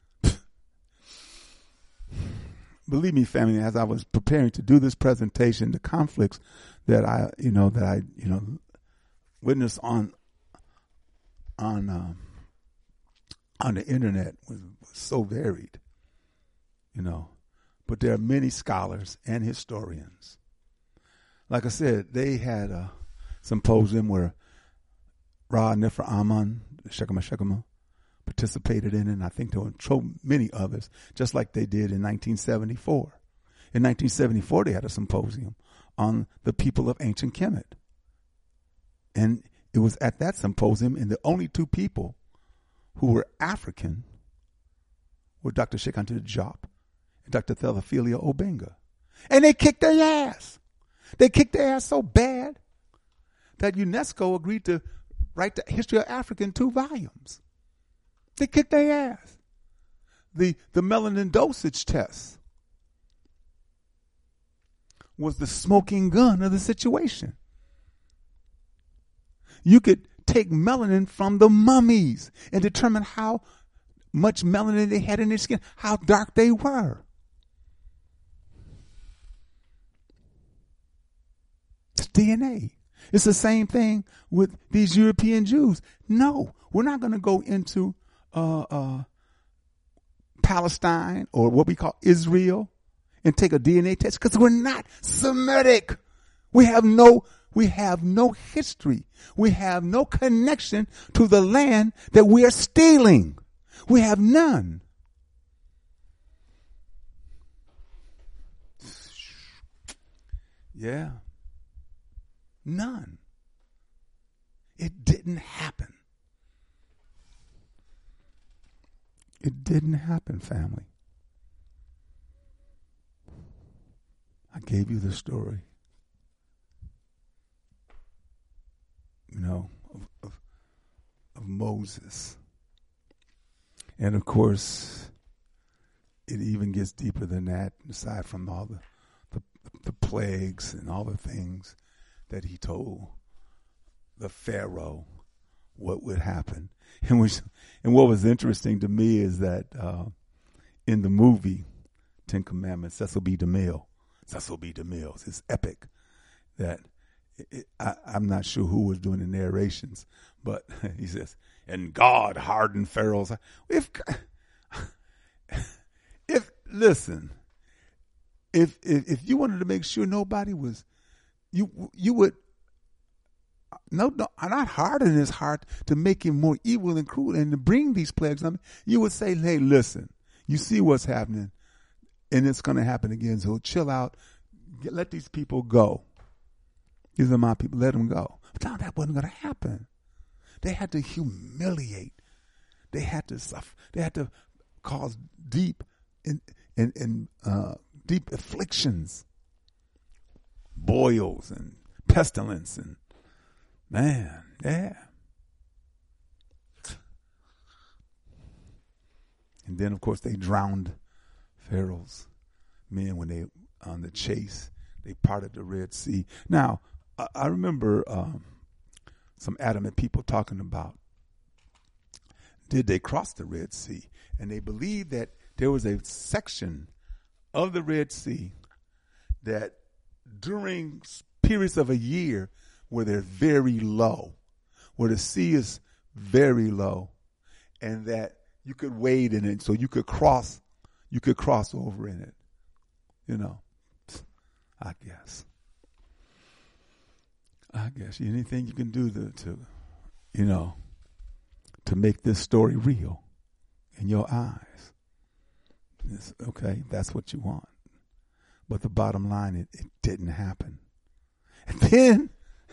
Believe me, family, as I was preparing to do this presentation, the conflicts that I, you know, that I, you know, witnessed on, on, um, on the internet was, was so varied, you know, but there are many scholars and historians. Like I said, they had a symposium where Ra Nifra Aman, Shekema Shekema, participated in it, and I think there were so many others, just like they did in nineteen seventy-four. In nineteen seventy-four, they had a symposium on the people of ancient Kemet. And it was at that symposium, and the only two people who were African were Doctor Sheikh Anta Diop and Doctor Theophilus Obenga. And they kicked their ass. They kicked their ass so bad that UNESCO agreed to write the history of Africa in two volumes. They kicked their ass. The, the melanin dosage test was the smoking gun of the situation. You could take melanin from the mummies and determine how much melanin they had in their skin, how dark they were. It's D N A. It's the same thing with these European Jews. No, we're not going to go into uh, uh, Palestine or what we call Israel and take a D N A test because we're not Semitic. We have no We have no history. We have no connection to the land that we are stealing. We have none. Yeah. None. It didn't happen. It didn't happen, family. I gave you the story, you know, of, of, of Moses. And of course, it even gets deeper than that, aside from all the, the, the plagues and all the things that he told the Pharaoh what would happen. And, which, and what was interesting to me is that uh, in the movie Ten Commandments, Cecil B. DeMille, Cecil B. DeMille, it's epic that it, it, I, I'm not sure who was doing the narrations, but he says, and God hardened Pharaoh's. If, if listen, if, if if you wanted to make sure nobody was, you you would. No, no, not harden his heart to make him more evil and cruel and to bring these plagues. I mean, you would say, hey, listen, you see what's happening and it's going to happen again. So chill out. Get, let these people go. These are my people. Let them go. But no, that wasn't going to happen. They had to humiliate. They had to suffer. They had to cause deep in, in, in, uh, deep afflictions, boils and pestilence and man, yeah. And then, of course, they drowned Pharaoh's men when they, on the chase, they parted the Red Sea. Now, I, I remember um, some adamant people talking about, did they cross the Red Sea? And they believed that there was a section of the Red Sea that during periods of a year where they're very low, where the sea is very low, and that you could wade in it, so you could cross, you could cross over in it. You know, I guess. I guess anything you can do to, to, you know, to make this story real in your eyes. It's, okay, that's what you want. But the bottom line, it, it didn't happen. And then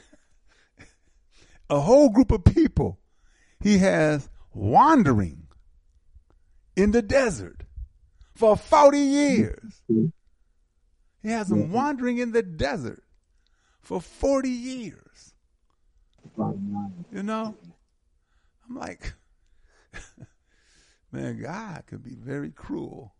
a whole group of people he has wandering in the desert for forty years. He has them wandering in the desert for forty years. You know? I'm like, man, God can be very cruel.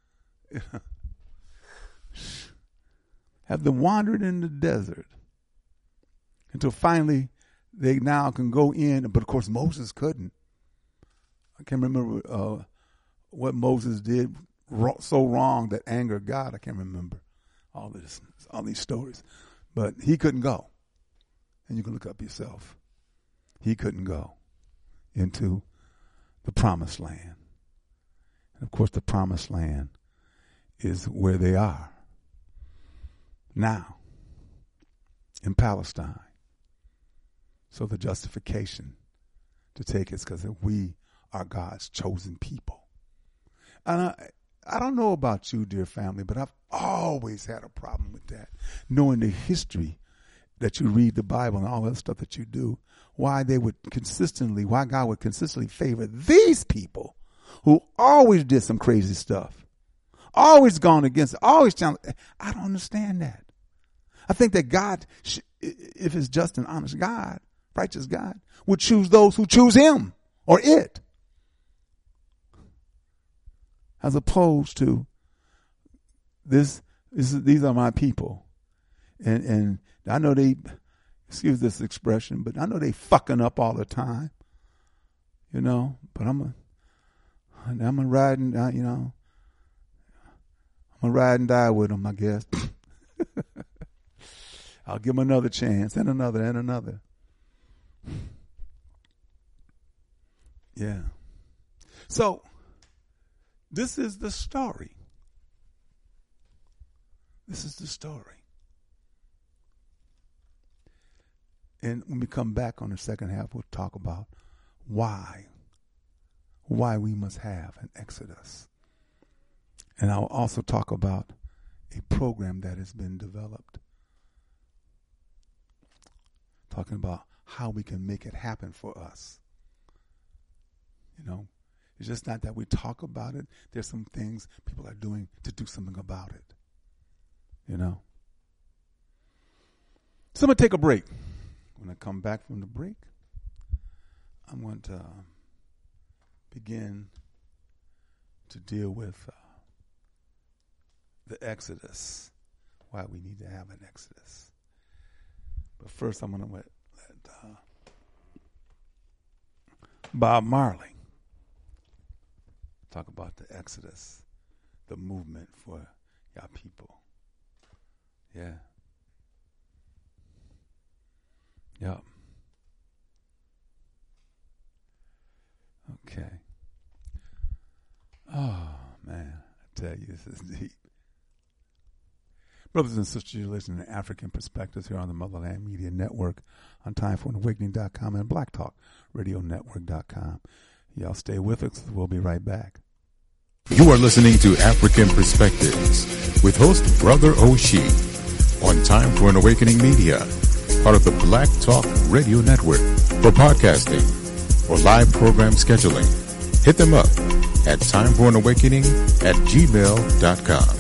Have them wandering in the desert until finally they now can go in, but of course Moses couldn't. I can't remember uh, what Moses did so wrong that angered God. I can't remember all this, all these stories, but he couldn't go. And you can look up yourself. He couldn't go into the promised land. And of course, the promised land is where they are now in Palestine. So the justification to take is because we are God's chosen people. And I, I don't know about you, dear family, but I've always had a problem with that. Knowing the history that you read the Bible and all that stuff that you do, why they would consistently, why God would consistently favor these people who always did some crazy stuff, always gone against it, always challenged. I don't understand that. I think that God, if it's just and honest God, righteous God, would choose those who choose him or it, as opposed to this, this these are my people. And and I know they, excuse this expression, but I know they fucking up all the time, you know, but I'm a, I'm a ride and, uh, you know, I'm a ride and die with them, I guess. I'll give them another chance and another and another. Yeah. So, this is the story. This is the story. And when we come back on the second half, we'll talk about why, why we must have an exodus. And I'll also talk about a program that has been developed, talking about how we can make it happen for us. You know, it's just not that we talk about it. There's some things people are doing to do something about it. You know? So I'm going to take a break. When I come back from the break, I'm going to uh, begin to deal with uh, the Exodus, why we need to have an Exodus. But first, I'm going to let, let uh, Bob Marley talk about the Exodus, the movement for y'all people. Yeah. Yep. Okay. Oh, man. I tell you, this is deep. Brothers and sisters, you're listening to African Perspectives here on the Motherland Media Network on time for an awakening dot com and black talk radio network dot com. Y'all stay with us. We'll be right back. You are listening to African Perspectives with host Brother Oshie on Time for an Awakening Media, part of the Black Talk Radio Network. For podcasting or live program scheduling, hit them up at time for an awakening at gmail dot com.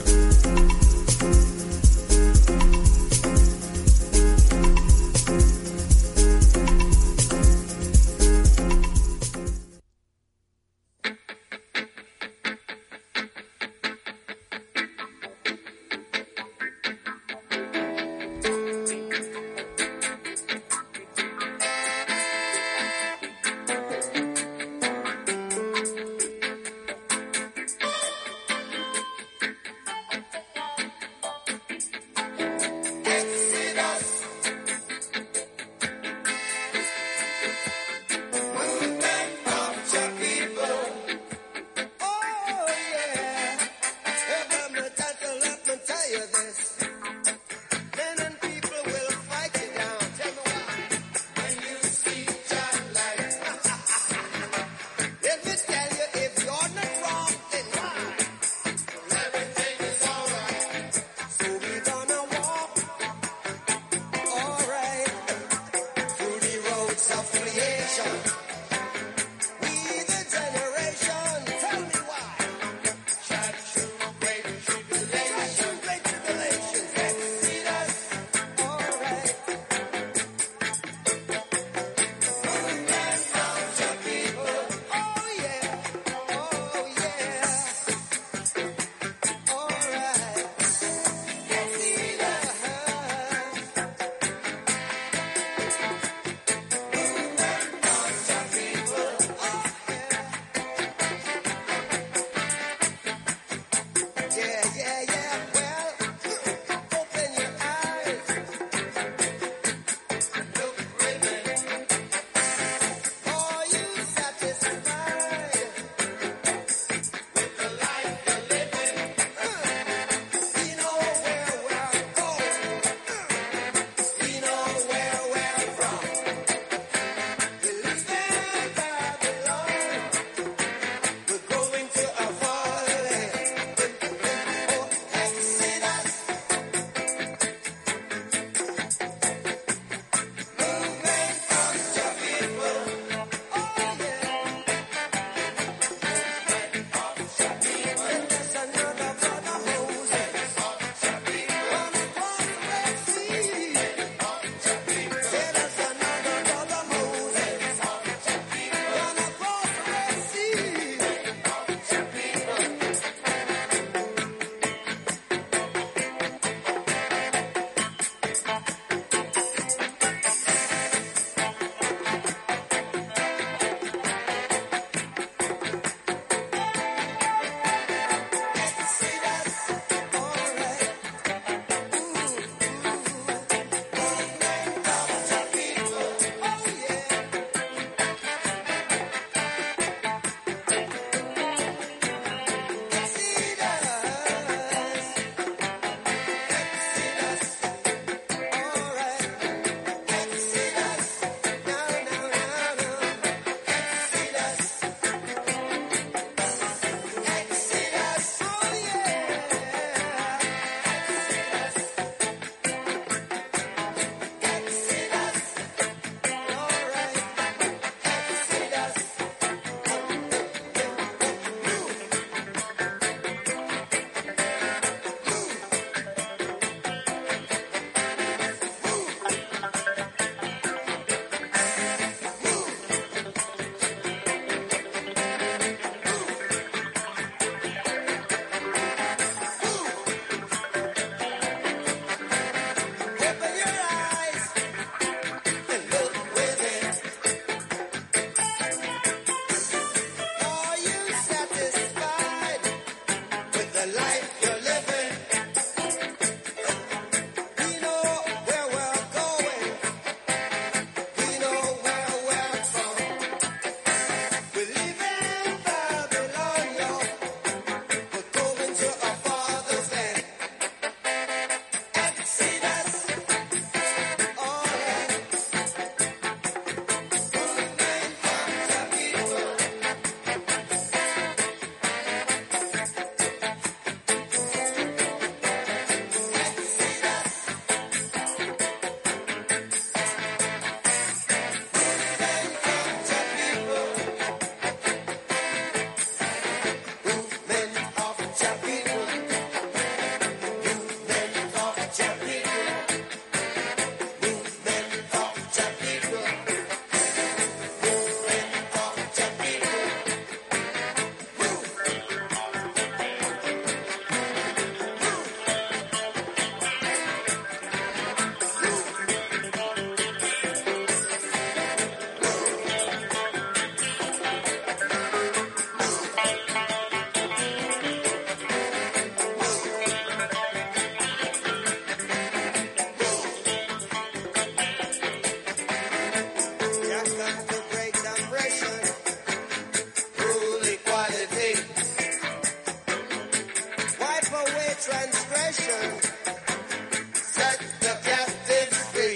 transgression. Set the captives free.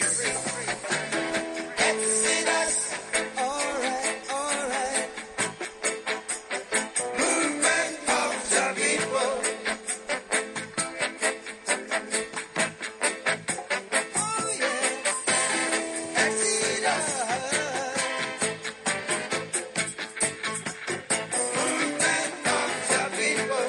Exodus. All right, all right. Movement of the people. Oh yeah. Exodus. Movement of the people.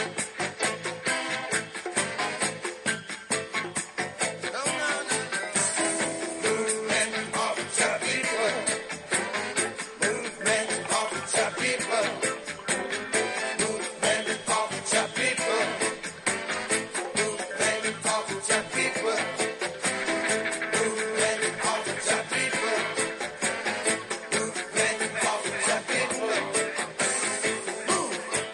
No, no, no, no. Movement of the people. Movement of the people. Movement of the people. Movement of the people. Movement of the people. Movement of the people. Move.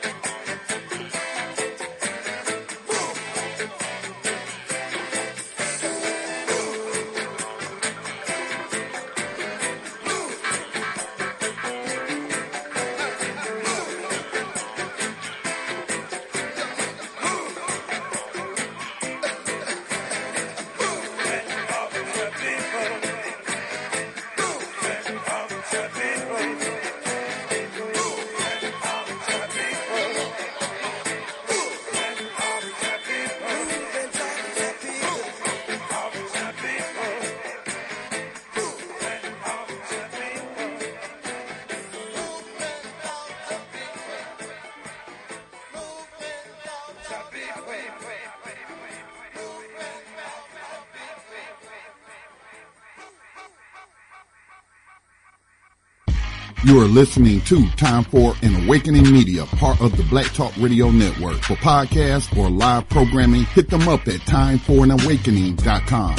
You are listening to Time for an Awakening Media, part of the Black Talk Radio Network. For podcasts or live programming, hit them up at time for an awakening dot com.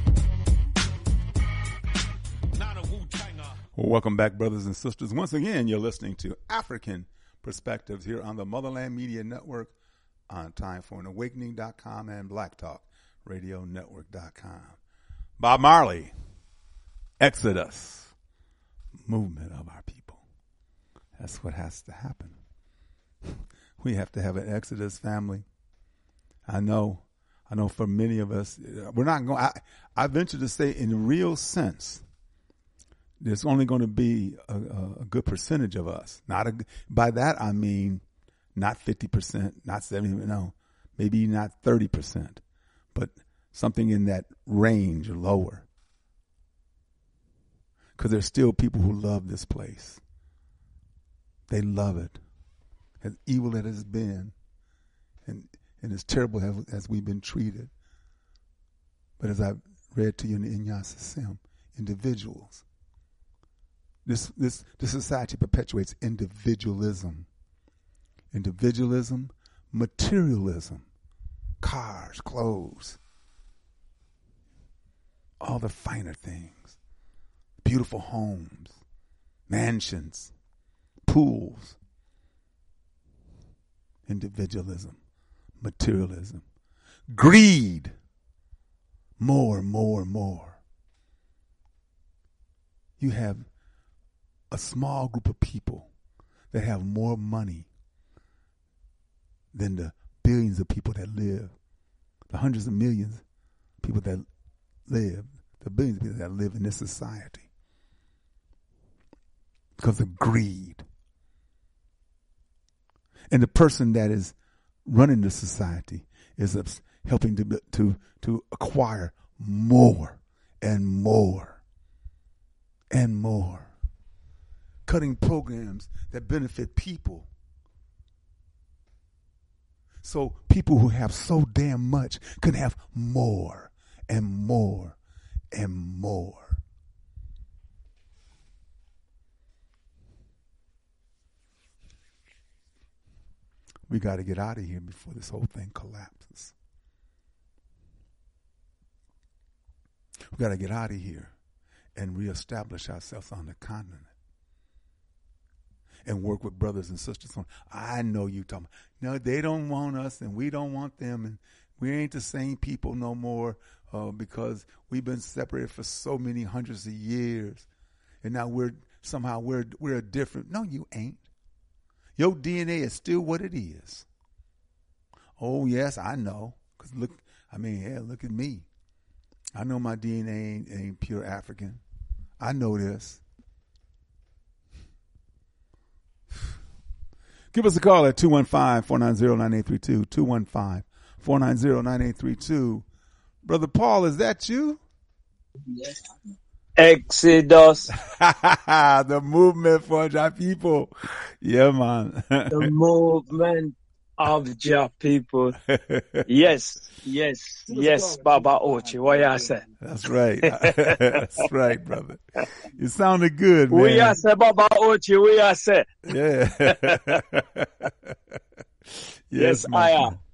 Well, welcome back, brothers and sisters. Once again, you're listening to African Perspectives here on the Motherland Media Network on time for an awakening dot com and black talk radio network dot com. Bob Marley, Exodus, movement of our people. That's what has to happen. We have to have an Exodus, family. I know, I know for many of us, we're not going, I, I venture to say in a real sense, there's only going to be a, a good percentage of us. Not a, by that I mean not fifty percent, not seventy, no, maybe not thirty percent, but something in that range or lower. Because there's still people who love this place. They love it. As evil it has been, and, and as terrible as, as we've been treated. But as I read to you in the Inyasa Sim, individuals. This this this society perpetuates individualism. Individualism, materialism, cars, clothes, all the finer things, beautiful homes, mansions, pools. Individualism, materialism, greed, more, more, more. You have a small group of people that have more money than the billions of people that live, the hundreds of millions of people that live, the billions of people that live in this society because of greed. And the person that is running the society is helping to to to acquire more and more and more, cutting programs that benefit people. So people who have so damn much can have more and more and more. We got to get out of here before this whole thing collapses. We got to get out of here and reestablish ourselves on the continent and work with brothers and sisters on. I know you talking. No, they don't want us and we don't want them, and we ain't the same people no more uh, because we've been separated for so many hundreds of years, and now we're somehow we're we're different. No, you ain't. Your D N A is still what it is. Oh yes, I know. Cause look, I mean, yeah, look at me. I know my D N A ain't, ain't pure African. I know this. Give us a call at two one five, four nine zero, nine eight three two, two one five, four nine zero, nine eight three two. Brother Paul, is that you? Yes. Exodus. The movement for our people. Yeah, man. The movement of the people. Yes, yes, yes, Baba Ochi. What you say? That's right. That's right, brother. You sounded good, man. We are say Baba Ochi. We are say. Yeah. yes, Yes, my I am. friend.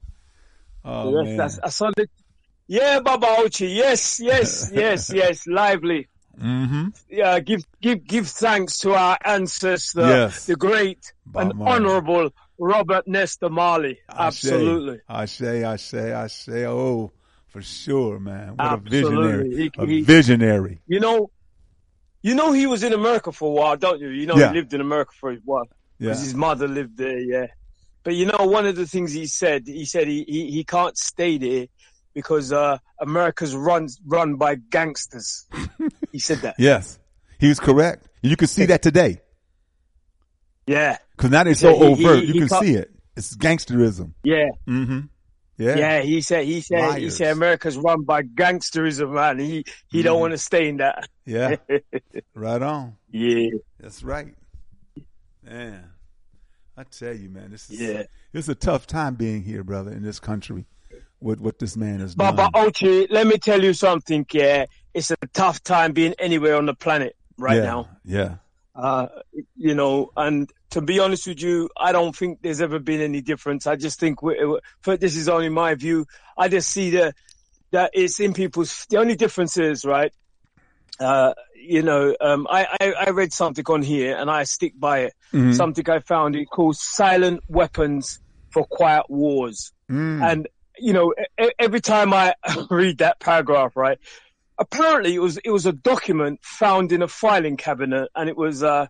Oh, yes, man. that's a solid. Yeah, Baba Ochi. Yes, yes, yes, yes. Lively. Mm-hmm. Yeah, give give give thanks to our ancestor, Yes. the great Bob and Marley. honourable Robert Nesta Marley. Absolutely. Ashe, Ashe, Ashe. Oh, for sure, man. What Absolutely. a visionary. He- a he- visionary. You know, you know he was in America for a while, don't you? You know Yeah. he lived in America for a while Yeah. because his mother lived there. Yeah, but you know one of the things he said, he said he he, he can't stay there because uh, America's run run by gangsters. He said that. Yes. He was correct. You can see that today. Yeah, Because now they're so Yeah, he- he- overt. he you can can't- see it. It's gangsterism. yeah, Mm-hmm. Yeah. yeah. He said he said he Liars. said America's run by gangsterism, man. He he Mm-hmm. don't want to stay in that. Yeah. Right on. Yeah, That's right. Man. I tell you, man, this is yeah. it's a tough time being here, brother, in this country with what this man has done. Baba Ochi, let me tell you something, yeah. It's a tough time being anywhere on the planet right yeah. now. Yeah. Uh, you know, and to be honest with you, I don't think there's ever been any difference. I just think, we, for this is only my view. I just see that that it's in people's. The only difference is, right? Uh, you know, um, I, I I read something on here, and I stick by it. Mhm. Something I found it called "Silent Weapons for Quiet Wars," Mm. and you know, e- every time I read that paragraph, right? Apparently, it was it was a document found in a filing cabinet, and it was, uh,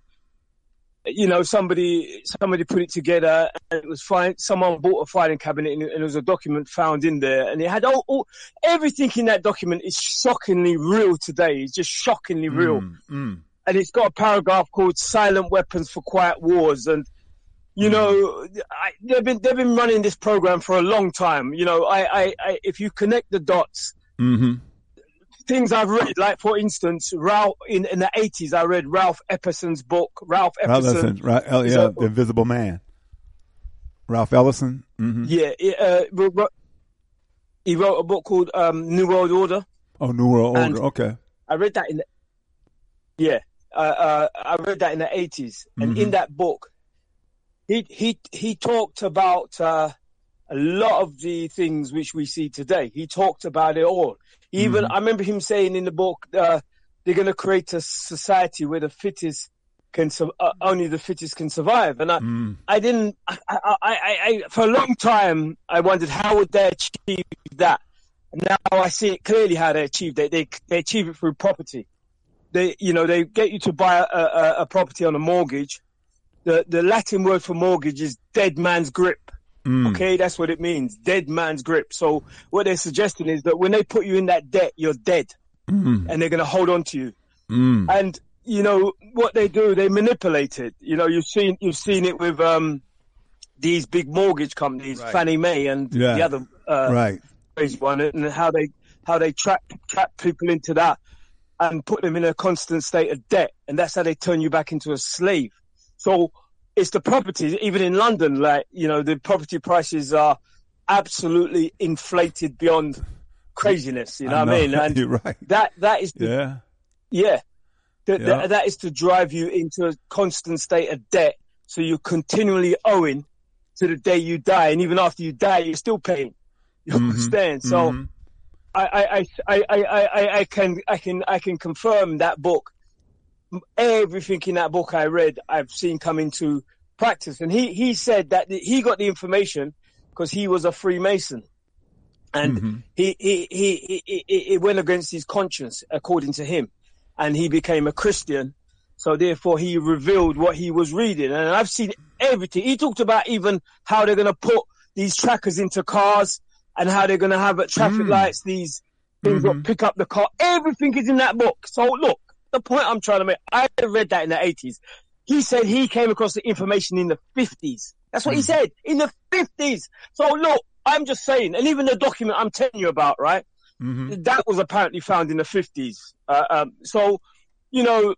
you know, somebody somebody put it together, and it was fine. Someone bought a filing cabinet, and it was a document found in there, and it had all, all everything in that document is shockingly real today. It's just shockingly real, Mm. Mm. and it's got a paragraph called "Silent Weapons for Quiet Wars," and you know, I, they've been they've been running this program for a long time. You know, I, I, I if you connect the dots. Mm-hmm. Things I've read, like for instance, Ralph in, in the eighties, I read Ralph Epperson's book. Ralph Ralph Epperson, Ellison, right? El- is yeah, a- the Invisible Man. Ralph Ellison. Mm-hmm. yeah, it, uh, wrote- wrote- he wrote a book called um, New World Order. Oh, New World And- Order. Okay. I read that in, the, yeah, uh, uh, I read that in the eighties, and Mhm. in that book, he he he talked about uh, a lot of the things which we see today. He talked about it all. Even Mhm. I remember him saying in the book, uh, they're going to create a society where the fittest can su- uh, only the fittest can survive. And I, Mm. I didn't. I, I, I, I, for a long time, I wondered how would they achieve that. Now I see it clearly how they achieve it. They they achieve it through property. They, you know, they get you to buy a, a, a property on a mortgage. The the Latin word for mortgage is dead man's grip. Mm. Okay, that's what it means, dead man's grip. So what they're suggesting is that when they put you in that debt, you're dead, Mm. and they're going to hold on to you. Mm. And you know what they do? They manipulate it. You know, you've seen you've seen it with um these big mortgage companies, Right. Fannie Mae and Yeah. the other uh, Right. crazy one, and how they how they trap trap people into that and put them in a constant state of debt, and that's how they turn you back into a slave. So it's the property, even in London, like, you know, the property prices are absolutely inflated beyond craziness. You know, I what I mean? know. And You're right. that that is the, Yeah. yeah, Th- th- Yeah. that is to drive you into a constant state of debt, so you're continually owing to the day you die, and even after you die, you're still paying. You Mhm. understand? So. Mhm. I, I, I, I, I, I can, I can, I can confirm that book. Everything in that book I read, I've seen come into practice. And he, he said that he got the information because he was a Freemason, and Mhm. he, he, he, he, he, he went against his conscience, according to him, and he became a Christian. So therefore, he revealed what he was reading, and I've seen everything. He talked about even how they're going to put these trackers into cars and how they're going to have at traffic Mm. lights, these things that pick up the car. Everything is in that book. So look, the point I'm trying to make, I read that in the eighties. He said he came across the information in the fifties. That's what he said, in the fifties. So look, I'm just saying, and even the document I'm telling you about, right? Mm-hmm. That was apparently found in the fifties. Uh, um, so, you know,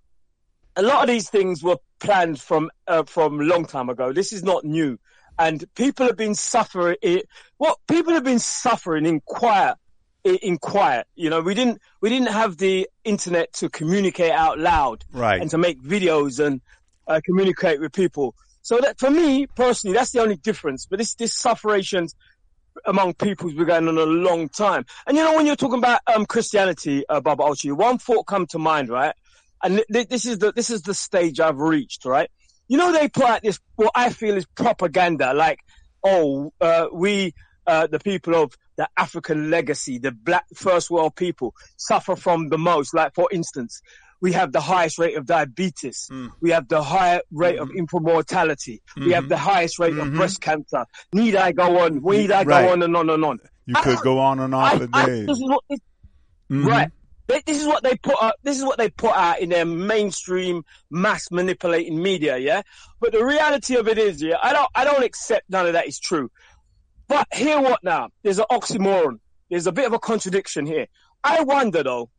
a lot of these things were planned from uh, from a long time ago. This is not new, and people have been suffering. It, what people have been suffering in quiet, in quiet. You know, we didn't we didn't have the internet to communicate out loud, Right. and to make videos and uh, communicate with people. So that for me personally, that's the only difference. But this this sufferations among people's been going on a long time. And you know, when you're talking about um, Christianity, uh, Baba Ochi, one thought come to mind, right? And th- this is the this is the stage I've reached, right? You know, they put out this what I feel is propaganda, like, oh, uh, we, uh, the people of the African legacy, the black first world people, suffer from the most. Like, for instance, we have the highest rate of diabetes. Mm. We have the higher rate Mm-hmm. of infant mortality. Mm-hmm. We have the highest rate Mm-hmm. of breast cancer. Need I go on? Need I go Right. on and on and on? You could go on and on I, for I, days. this is what, this, Mhm. Right. They, this is what they put out. This is what they put out in their mainstream mass manipulating media. Yeah. But the reality of it is, yeah, I don't, I don't accept none of that is true. But hear what now? There's an oxymoron. There's a bit of a contradiction here. I wonder though,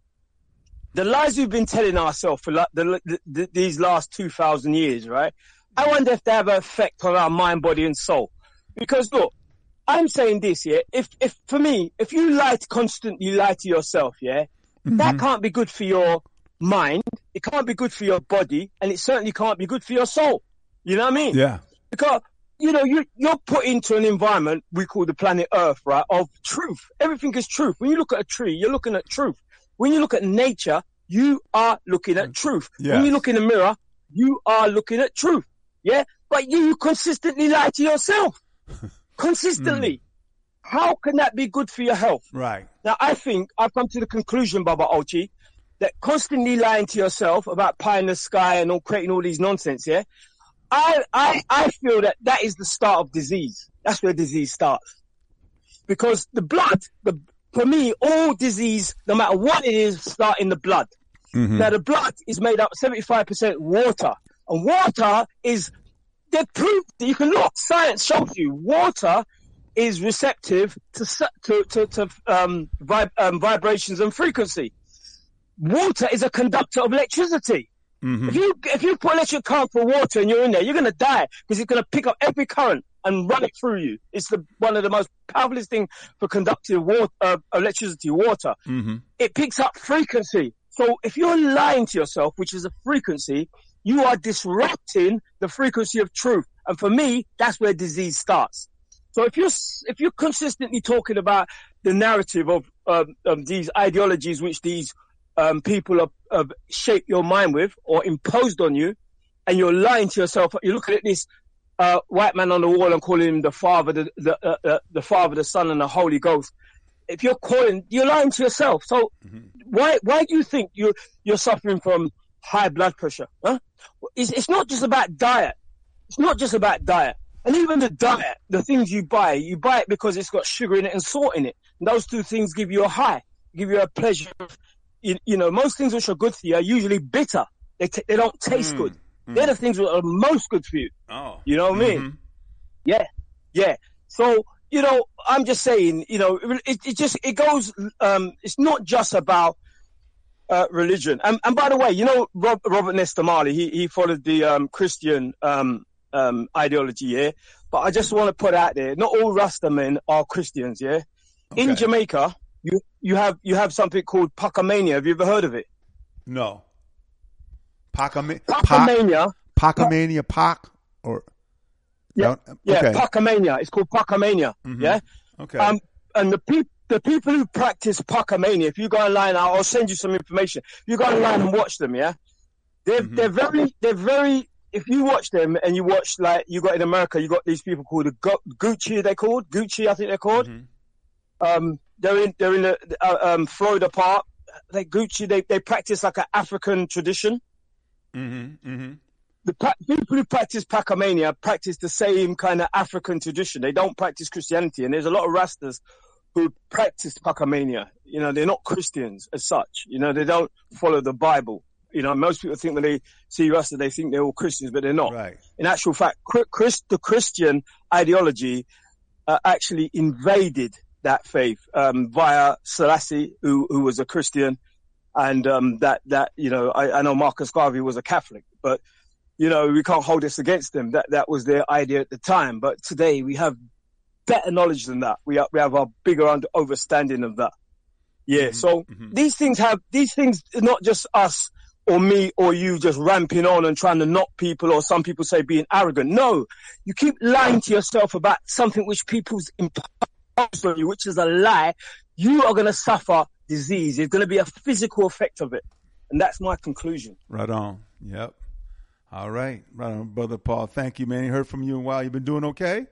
the lies we've been telling ourselves for like the, the, the, these last two thousand years, right? I wonder if they have an effect on our mind, body, and soul. Because look, I'm saying this, yeah. If, if for me, if you lie to constantly lie to yourself, yeah, Mm-hmm. that can't be good for your mind. It can't be good for your body, and it certainly can't be good for your soul. You know what I mean? Yeah. Because you know you you're put into an environment we call the planet Earth, right? Of truth. Everything is truth. When you look at a tree, you're looking at truth. When you look at nature, you are looking at truth. Yes. When you look in the mirror, you are looking at truth. Yeah, but you, you consistently lie to yourself. Consistently. Mm. How can that be good for your health? Right. Now, I think I've come to the conclusion, Baba Ochi, that constantly lying to yourself about pie in the sky and all creating all these nonsense, yeah, I, I, I feel that that is the start of disease. That's where disease starts. Because the blood, the, for me, all disease, no matter what it is, start in the blood. Mm-hmm. Now, the blood is made up seventy-five percent water. And water is, they prove that you can look, science shows you, water is receptive to to to, to um, vib, um, vibrations and frequency. Water is a conductor of electricity. Mm-hmm. If you if you put electric current for water and you're in there, you're going to die because it's going to pick up every current and run it through you. It's the one of the most powerful thing for conductive water, uh, electricity. Water. Mm-hmm. It picks up frequency. So if you're lying to yourself, which is a frequency, you are disrupting the frequency of truth. And for me, that's where disease starts. So if you're if you're consistently talking about the narrative of um, um, these ideologies which these um, people have, have shaped your mind with or imposed on you, and you're lying to yourself, you're looking at this uh, white man on the wall and calling him the Father, the the, uh, uh, the Father, the Son, and the Holy Ghost. If you're calling, you're lying to yourself. So mm-hmm. why why do you think you you're suffering from high blood pressure? Huh? It's, it's not just about diet. It's not just about diet. And even the diet, the things you buy, you buy it because it's got sugar in it and salt in it. And those two things give you a high, give you a pleasure. You, you know, most things which are good for you are usually bitter. They t- they don't taste mm, good. Mm. They're the things that are most good for you. Oh. You know what mm-hmm. I mean? Yeah, yeah. So, you know, I'm just saying, you know, it, it just, it goes, um, it's not just about uh, religion. And, and by the way, you know, Rob, Robert Nesta Marley, he, he followed the um, Christian um Um, ideology, yeah. But I just want to put out there, not all Rastamen are Christians, yeah. Okay. In Jamaica, you you have you have something called Pacamania. Have you ever heard of it? No. Pacamania. Pacamania. Pacamania. Pac or yeah, no? yeah. Okay. Pacamania. It's called Pacamania. Mm-hmm. Yeah. Okay. Um, and the people the people who practice Pacamania, if you go online, I'll, I'll send you some information. If you go online and watch them, yeah. They're mm-hmm. they're very they're very. If you watch them and you watch, like, you got in America, you got these people called the Gucci, they're called. Gucci, I think they're called. Mm-hmm. Um, they're in, they're in the, uh, um, Florida Park. They Gucci, they, they practice like an African tradition. Mm-hmm. Mm-hmm. the pra- people who practice Pacamania practice the same kind of African tradition. They don't practice Christianity, and there's a lot of Rastas who practice Pacamania. You know, they're not Christians as such. You know, they don't follow the Bible. You know, most people think when they see Rasta, they think they're all Christians, but they're not. Right. In actual fact, Chris, the Christian ideology uh, actually invaded that faith um, via Selassie, who, who was a Christian, and um, that that you know, I, I know Marcus Garvey was a Catholic, but you know, we can't hold this against them. That that was their idea at the time. But today we have better knowledge than that. We have, we have a bigger under, understanding of that. Yeah. Mm-hmm. So mm-hmm. these things have these things, not just us or me or you just ramping on and trying to knock people, or some people say being arrogant. No, you keep lying to yourself about something which people's imposed on you, which is a lie. You are going to suffer disease. There's going to be a physical effect of it. And that's my conclusion. Right on. Yep. All right. Right on, Brother Paul. Thank you, man. I heard from you in a while. You been doing okay?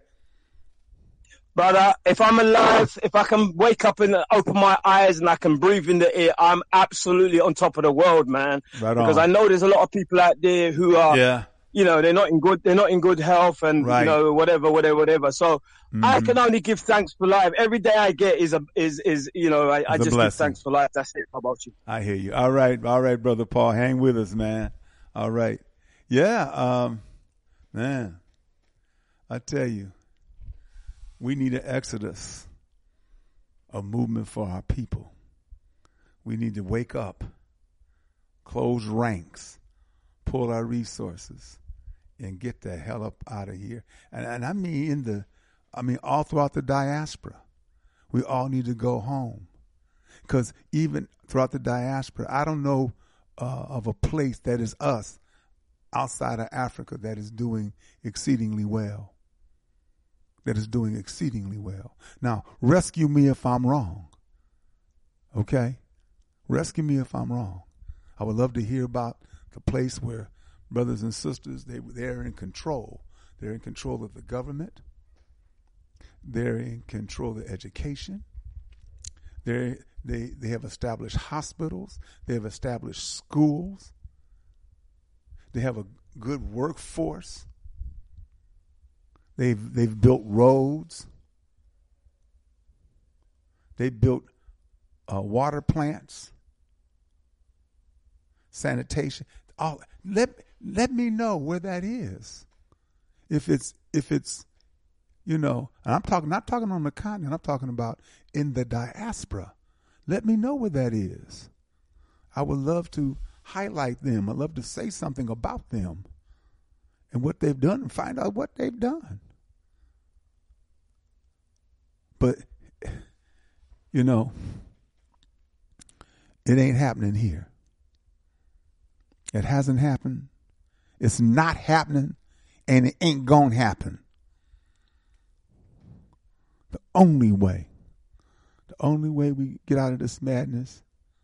Brother, if I'm alive, if I can wake up and open my eyes and I can breathe in the air, I'm absolutely on top of the world, man. Right on. Because I know there's a lot of people out there who are, yeah. you know, they're not in good, they're not in good health, and right. you know, whatever, whatever, whatever. So mm-hmm. I can only give thanks for life. Every day I get is a is is you know, I, I just blessing. give thanks for life. That's it. How about you? I hear you. All right, all right, Brother Paul, hang with us, man. All right, yeah, um, man, I tell you. We need an exodus, a movement for our people. We need to wake up, close ranks, pull our resources, and get the hell up out of here. And, and I mean, in the, I mean, all throughout the diaspora, we all need to go home. Because even throughout the diaspora, I don't know uh, of a place that is us outside of Africa that is doing exceedingly well. That is doing exceedingly well. Now, rescue me if I'm wrong. Okay? Rescue me if I'm wrong. I would love to hear about the place where brothers and sisters, they, they're in control. They're in control of the government. They're in control of education. They're, they they have established hospitals. They have established schools. They have a good workforce. They've they've built roads. They built uh, water plants, sanitation. All let let me know where that is. If it's if it's, you know, and I'm talking not talking on the continent. I'm talking about in the diaspora. Let me know where that is. I would love to highlight them. I'd love to say something about them and what they've done and find out what they've done. But, you know, it ain't happening here. It hasn't happened. It's not happening, and it ain't gonna happen. The only way, the only way we get out of this madness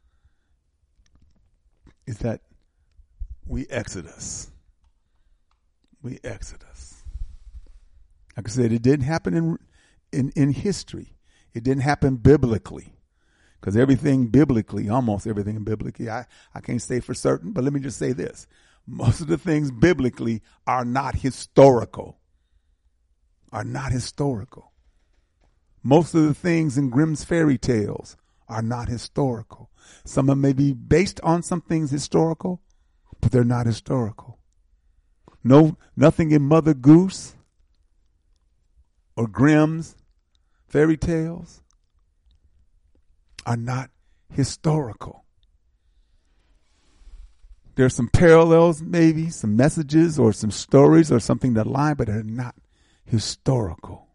is that we exodus. We exodus. Like I said, it didn't happen in in, in history. It didn't happen biblically. Because everything biblically, almost everything biblically, I, I can't say for certain, but let me just say this. Most of the things biblically are not historical. Are not historical. Most of the things in Grimm's fairy tales are not historical. Some of them may be based on some things historical, but they're not historical. No, nothing in Mother Goose or Grimm's fairy tales are not historical. There's some parallels, maybe some messages or some stories or something that line, but they're not historical.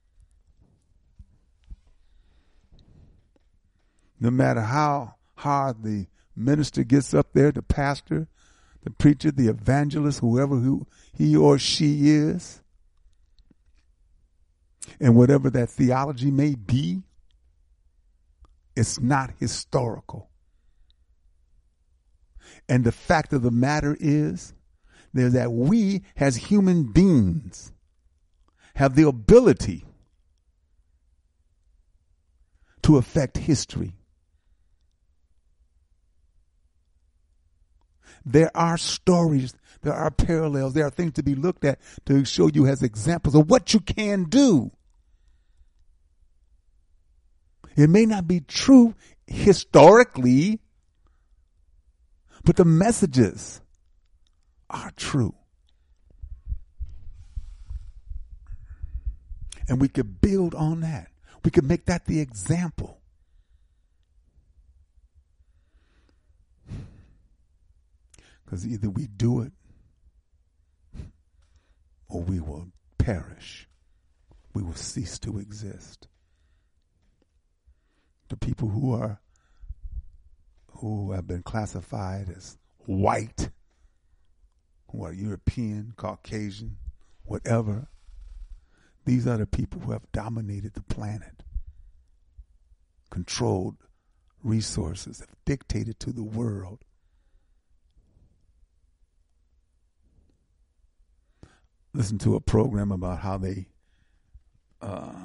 No matter how hard the minister gets up there, the pastor, the preacher, the evangelist, whoever who he or she is, and whatever that theology may be, it's not historical. And the fact of the matter is that we as human beings have the ability to affect history. There are stories There are parallels. There are things to be looked at to show you as examples of what you can do. It may not be true historically, but the messages are true. And we could build on that. We could make that the example. Because either we do it or we will perish. We will cease to exist. The people who are who have been classified as white, who are European, Caucasian, whatever, these are the people who have dominated the planet, controlled resources, have dictated to the world. Listen to a program about how they uh,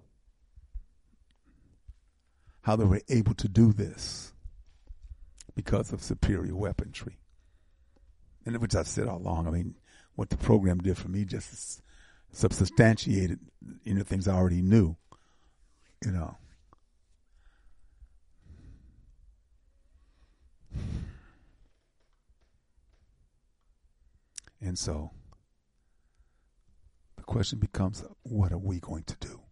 how they were able to do this because of superior weaponry. And which I've said all along, I mean, what the program did for me just substantiated, you know, things I already knew, you know. And so the question becomes, what are we going to do?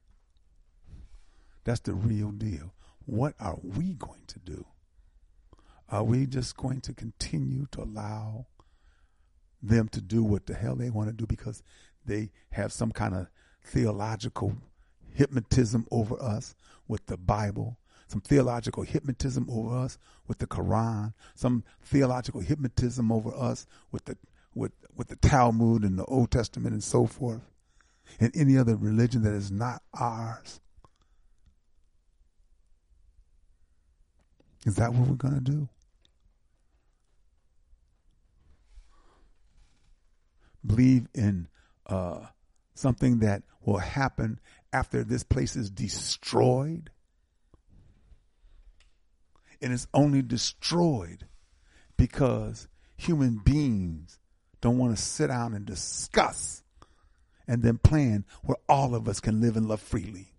That's the real deal. What are we going to do? Are we just going to continue to allow them to do what the hell they want to do because they have some kind of theological hypnotism over us with the Bible, some theological hypnotism over us with the Quran, some theological hypnotism over us with the with with the Talmud and the Old Testament and so forth, and any other religion that is not ours? Is that what we're going to do? Believe in uh, something that will happen after this place is destroyed? And it's only destroyed because human beings don't want to sit down and discuss and then plan where all of us can live and love freely.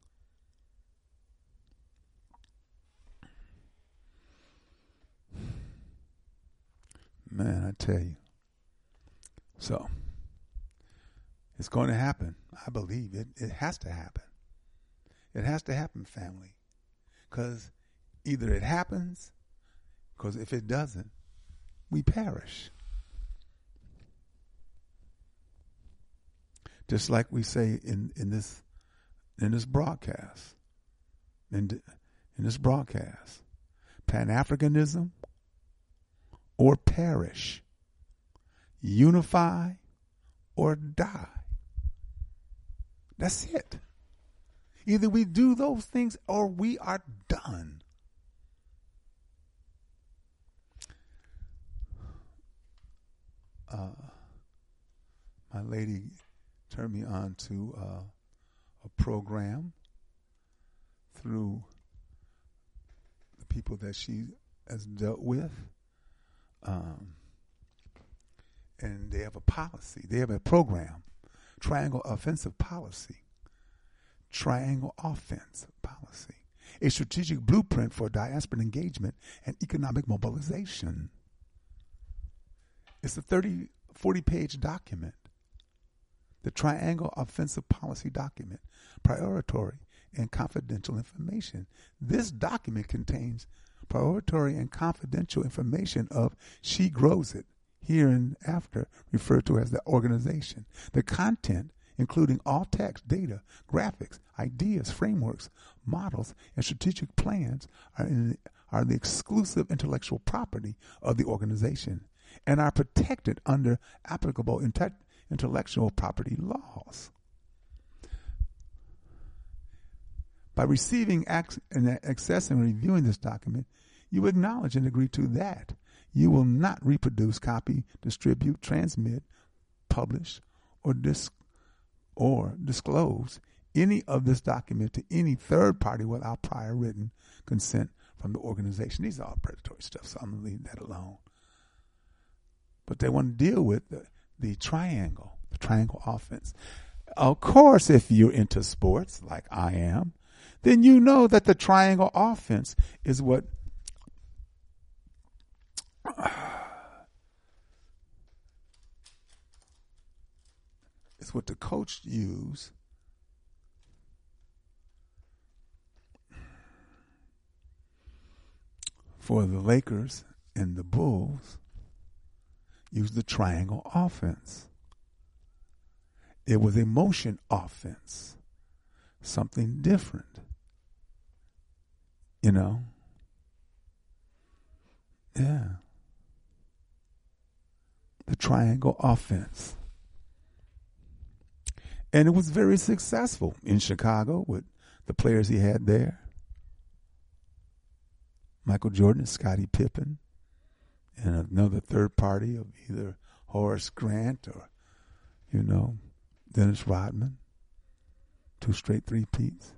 Man, I tell you. So, it's going to happen. I believe it. It has to happen. It has to happen, family. Because either it happens, because if it doesn't, we perish. Just like we say in, in this in this broadcast. In, in this broadcast. Pan-Africanism or perish. Unify or die. That's it. Either we do those things or we are done. Uh, my lady turned me on to uh, a program through the people that she has dealt with. Um, and they have a policy. They have a program. Triangle Offensive Policy. Triangle Offense Policy. A strategic blueprint for diaspora engagement and economic mobilization. It's a thirty, forty page document. The Triangle Offensive Policy document. Prioritory and confidential information. This document contains prioritory and confidential information of She Grows It, hereinafter referred to as the organization. The content, including all text, data, graphics, ideas, frameworks, models, and strategic plans, are, in, are the exclusive intellectual property of the organization and are protected under applicable inte- intellectual property laws. By receiving ac- and accessing and reviewing this document, you acknowledge and agree to that you will not reproduce, copy, distribute, transmit, publish, or dis- or disclose any of this document to any third party without prior written consent from the organization. These are all predatory stuff, so I'm going to leave that alone. But they want to deal with the, the triangle, the triangle offense. Of course, if you're into sports like I am, then you know that the triangle offense is what it's what the coach used for the Lakers and the Bulls. Used the triangle offense. It was a motion offense, something different, you know. Yeah. The triangle offense. And it was very successful in Chicago with the players he had there. Michael Jordan, Scottie Pippen, and another third party of either Horace Grant or, you know, Dennis Rodman. Two straight three-peats.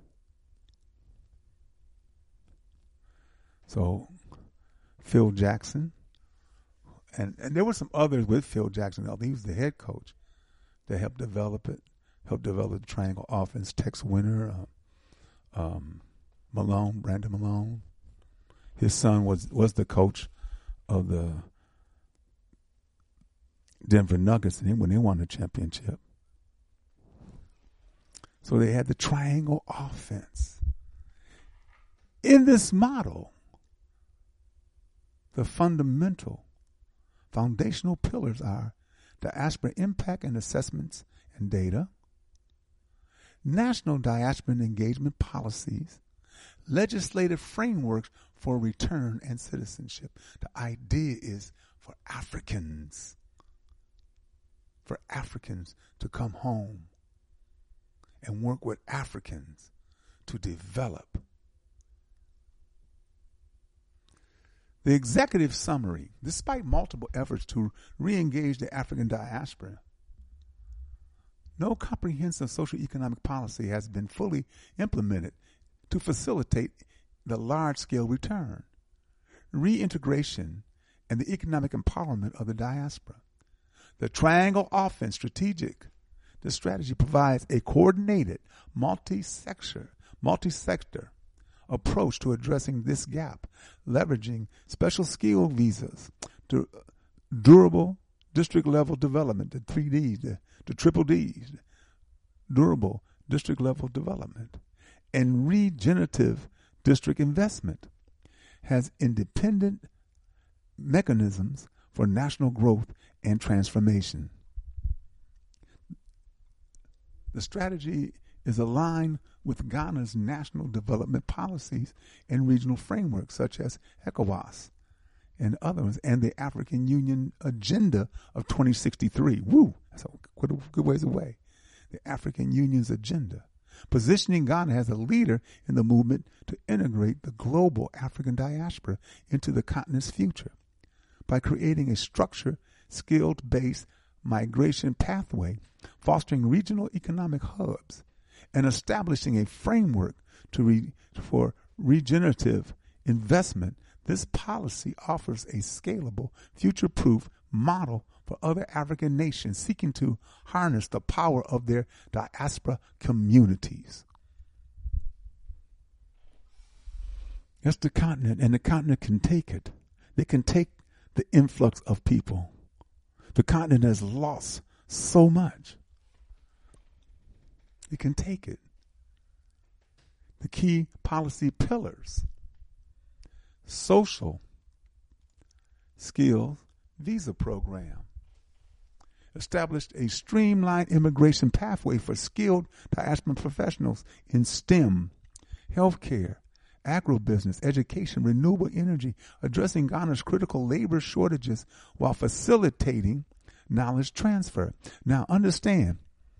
So, Phil Jackson. And, and there were some others with Phil Jackson. He was the head coach that helped develop it, helped develop the triangle offense. Tex Winter, um, um, Malone, Brandon Malone. His son was, was the coach of the Denver Nuggets when they won the championship. So they had the triangle offense. In this model, the fundamental, foundational pillars are diaspora impact and assessments and data, national diaspora engagement policies, legislative frameworks for return and citizenship. The idea is for Africans, for Africans to come home and work with Africans to develop. The executive summary, despite multiple efforts to re-engage the African diaspora, no comprehensive socio-economic policy has been fully implemented to facilitate the large-scale return, reintegration, and the economic empowerment of the diaspora. The triangle offense strategic, the strategy provides a coordinated, multi-sector, multi-sector approach to addressing this gap, leveraging special skill visas, to durable district-level development, the three Ds, the, the triple Ds, durable district-level development, and regenerative district investment, has independent mechanisms for national growth and transformation. The strategy is aligned with Ghana's national development policies and regional frameworks such as ECOWAS and others, and the African Union Agenda of twenty sixty-three. Woo! That's a good, good ways away. The African Union's Agenda, positioning Ghana as a leader in the movement to integrate the global African diaspora into the continent's future by creating a structured, skilled-based migration pathway, fostering regional economic hubs, and establishing a framework to re- for regenerative investment. This policy offers a scalable, future-proof model for other African nations seeking to harness the power of their diaspora communities. That's the continent, and the continent can take it. They can take the influx of people. The continent has lost so much. It can take it. The key policy pillars: social skills visa program. Established a streamlined immigration pathway for skilled diaspora professionals in STEM, healthcare, agribusiness, education, renewable energy, addressing Ghana's critical labor shortages while facilitating knowledge transfer. Now understand,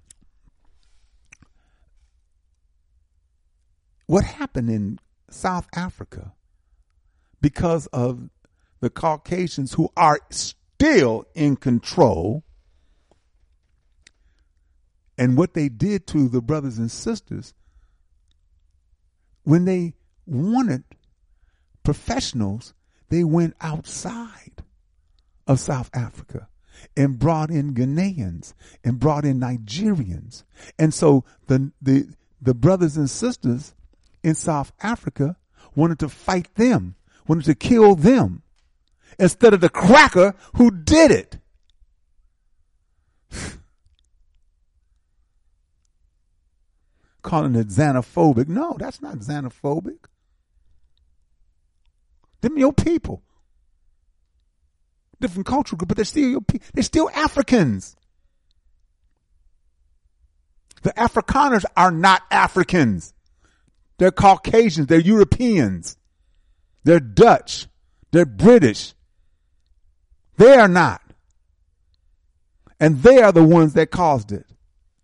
what happened in South Africa, because of the Caucasians who are still in control, and what they did to the brothers and sisters when they wanted professionals, they went outside of South Africa. and brought in Ghanaians and brought in Nigerians. And so the the the brothers and sisters in South Africa wanted to fight them, wanted to kill them, instead of the cracker who did it. Calling it xenophobic. No, that's not xenophobic. Them your people. Different cultural group, but they're still your people. They're still Africans. The Afrikaners are not Africans. They're Caucasians. They're Europeans. They're Dutch. They're British. They are not. And they are the ones that caused it.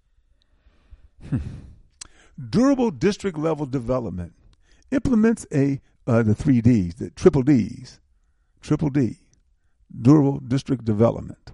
Durable district level development implements a uh, the three Ds, the triple Ds, triple D, durable district development.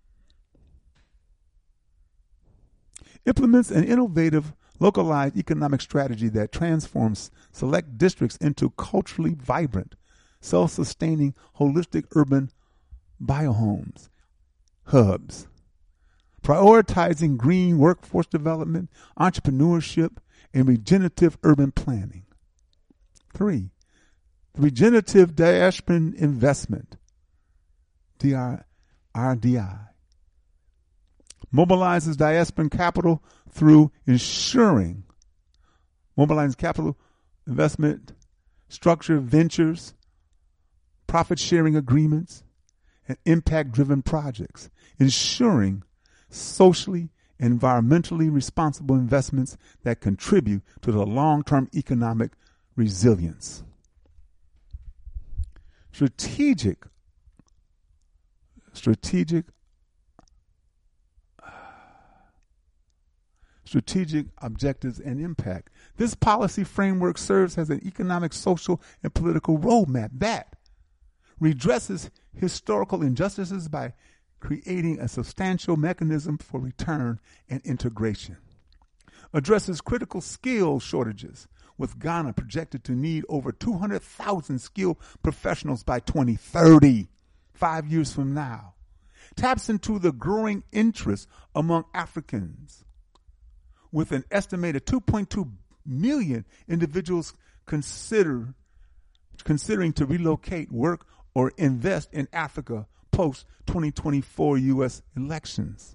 Implements an innovative, localized economic strategy that transforms select districts into culturally vibrant, self-sustaining, holistic urban biohomes, hubs, prioritizing green workforce development, entrepreneurship, and regenerative urban planning. Three, the regenerative diasporan investment, D R D I, mobilizes diasporan capital through ensuring, mobilizing capital investment, structure ventures, profit-sharing agreements, and impact-driven projects, ensuring socially and environmentally responsible investments that contribute to the long-term economic resilience. Strategic, strategic, strategic objectives and impact. This policy framework serves as an economic, social, and political roadmap that redresses historical injustices by creating a substantial mechanism for return and integration, addresses critical skill shortages, with Ghana projected to need over two hundred thousand skilled professionals by twenty thirty, five years from now, taps into the growing interest among Africans, with an estimated two point two million individuals consider, considering to relocate, work, or invest in Africa post twenty twenty-four U S elections.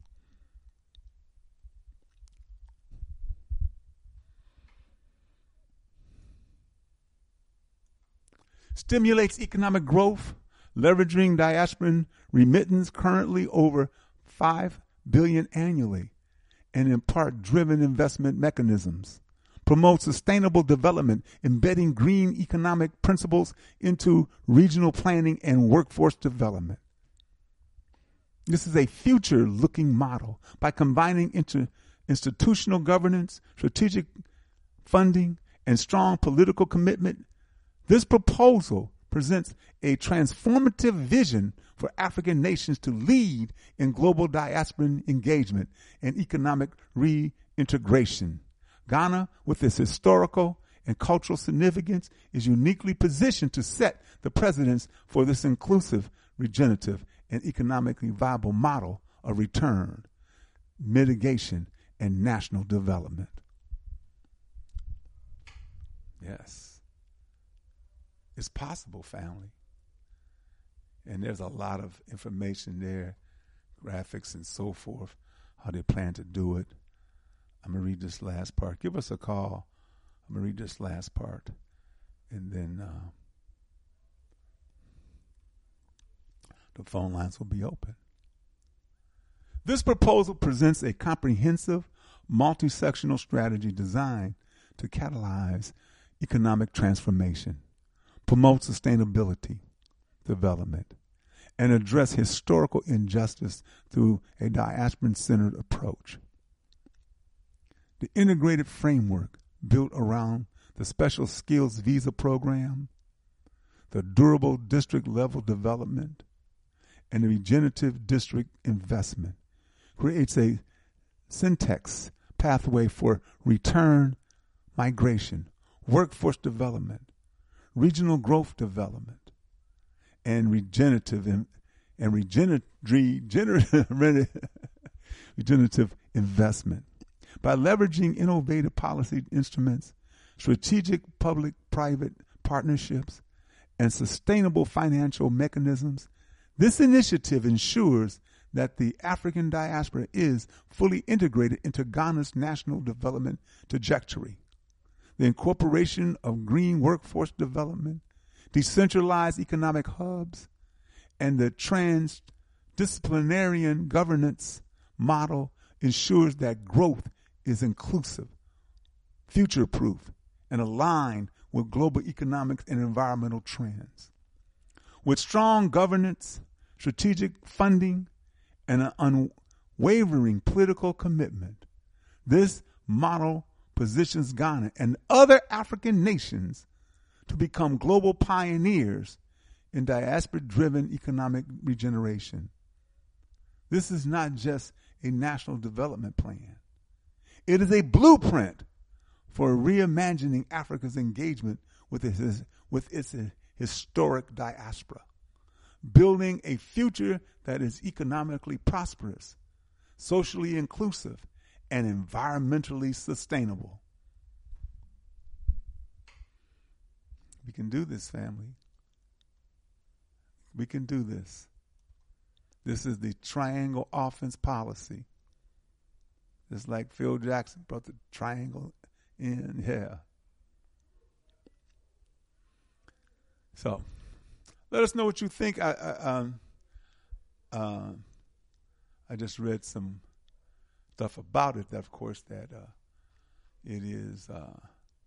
Stimulates economic growth, leveraging diasporan remittance currently over five billion dollars annually, and in part driven investment mechanisms. Promotes sustainable development, embedding green economic principles into regional planning and workforce development. This is a future-looking model by combining inter- institutional governance, strategic funding, and strong political commitment. This proposal presents a transformative vision for African nations to lead in global diasporan engagement and economic reintegration. Ghana, with its historical and cultural significance, is uniquely positioned to set the precedence for this inclusive, regenerative, and economically viable model of return, mitigation, and national development. Yes. It's possible, family. And there's a lot of information there, graphics and so forth, how they plan to do it. I'm going to read this last part. Give us a call. I'm going to read this last part. And then uh, the phone lines will be open. This proposal presents a comprehensive, multi-sectional strategy designed to catalyze economic transformation, promote sustainability development, and address historical injustice through a diasporan-centered approach. The integrated framework built around the Special Skills Visa Program, the Durable District Level Development, and the Regenerative District Investment creates a syntax pathway for return, migration, workforce development, regional growth development, and regenerative in, and regener- regener- regenerative investment. By leveraging innovative policy instruments, strategic public-private partnerships, and sustainable financial mechanisms, this initiative ensures that the African diaspora is fully integrated into Ghana's national development trajectory. The incorporation of green workforce development, decentralized economic hubs, and the transdisciplinary governance model ensures that growth is inclusive, future-proof, and aligned with global economic and environmental trends. With strong governance, strategic funding, and an unwavering political commitment, this model positions Ghana and other African nations to become global pioneers in diaspora-driven economic regeneration. This is not just a national development plan. It is a blueprint for reimagining Africa's engagement with its, with its historic diaspora, building a future that is economically prosperous, socially inclusive, and environmentally sustainable. We can do this, family. We can do this. This is the triangle offense policy. Just like Phil Jackson brought the triangle in here. So, let us know what you think. I I, um, uh, I just read some stuff about it. That, of course, that uh, it is. Uh,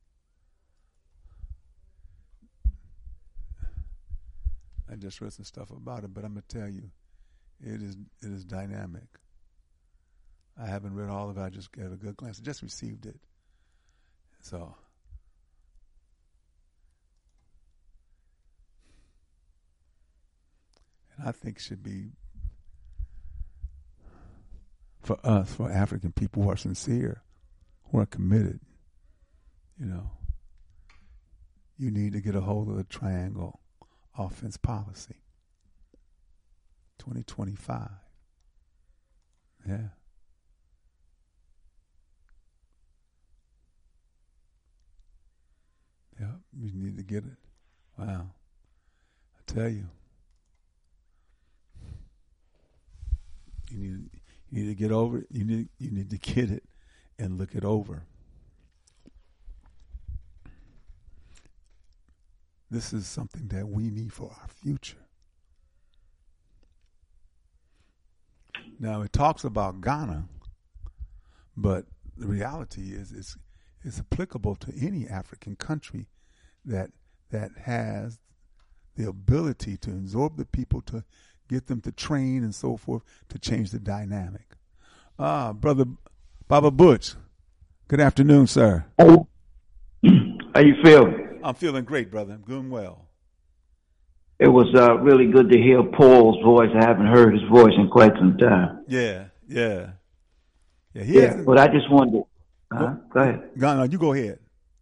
I just read some stuff about it, but I'm gonna tell you, it is it is dynamic. I haven't read all of it. I just got a good glance. I just received it. So, and I think it should be for us, for African people who are sincere, who are committed. You know, you need to get a hold of the triangle offense policy. twenty twenty-five. Yeah. Yeah, you need to get it. Wow. I tell you. You need you need to get over it. You need you need to get it and look it over. This is something that we need for our future. Now it talks about Ghana, but the reality is it's it's applicable to any African country that that has the ability to absorb the people, to get them to train and so forth, to change the dynamic. Ah, Brother Baba Butch, good afternoon, sir. How you feel? I'm feeling great, brother. I'm doing well. It was uh, really good to hear Paul's voice. I haven't heard his voice in quite some time. Yeah, yeah. Yeah, he yeah but I just wanted Uh, go, go ahead. Go, no, you go ahead.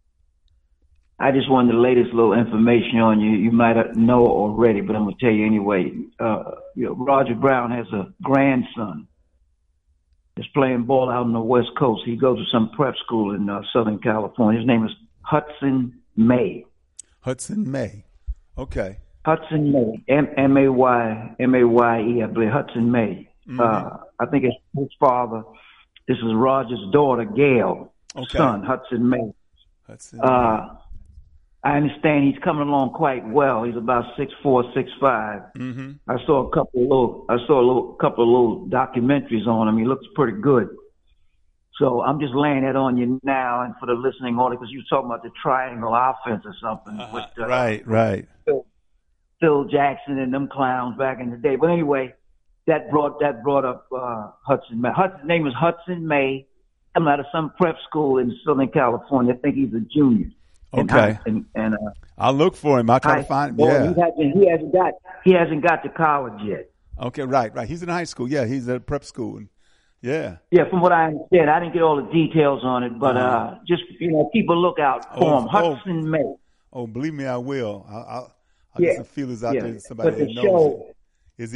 I just wanted the latest little information on you. You might know already, but I'm going to tell you anyway. Uh, you know, Roger Brown has a grandson that's playing ball out on the West Coast. He goes to some prep school in uh, Southern California. His name is Hudson May. Hudson May. Okay. Hudson May. M M A Y M A Y E, I believe. Hudson May. Mm-hmm. Uh, I think it's his father. This is Roger's daughter, Gail, okay. Son, Hudson May. Hudson. Uh, I understand he's coming along quite well. He's about six four, six five. Mm-hmm. I saw a couple of little, I saw a little, couple of little documentaries on him. He looks pretty good. So I'm just laying that on you now, and for the listening audience, because you were talking about the triangle offense or something. Uh-huh. With, uh, right, right. Phil, Phil Jackson and them clowns back in the day. But anyway, that brought that brought up uh, Hudson May. Hudson's name is Hudson May. I'm out of some prep school in Southern California. I think he's a junior. Okay. And, and uh, I'll look for him. I'll try to find him. Boy, yeah. He hasn't, he hasn't got he hasn't got to college yet. Okay, right, right. He's in high school. Yeah, he's at prep school. And yeah. Yeah, from what I understand, I didn't get all the details on it, but uh, just you know, keep a lookout for oh, him. Hudson oh, May. Oh, believe me, I will. I'll, I'll, I'll yeah. get some feelers out yeah. there to somebody but the that knows. show, Is he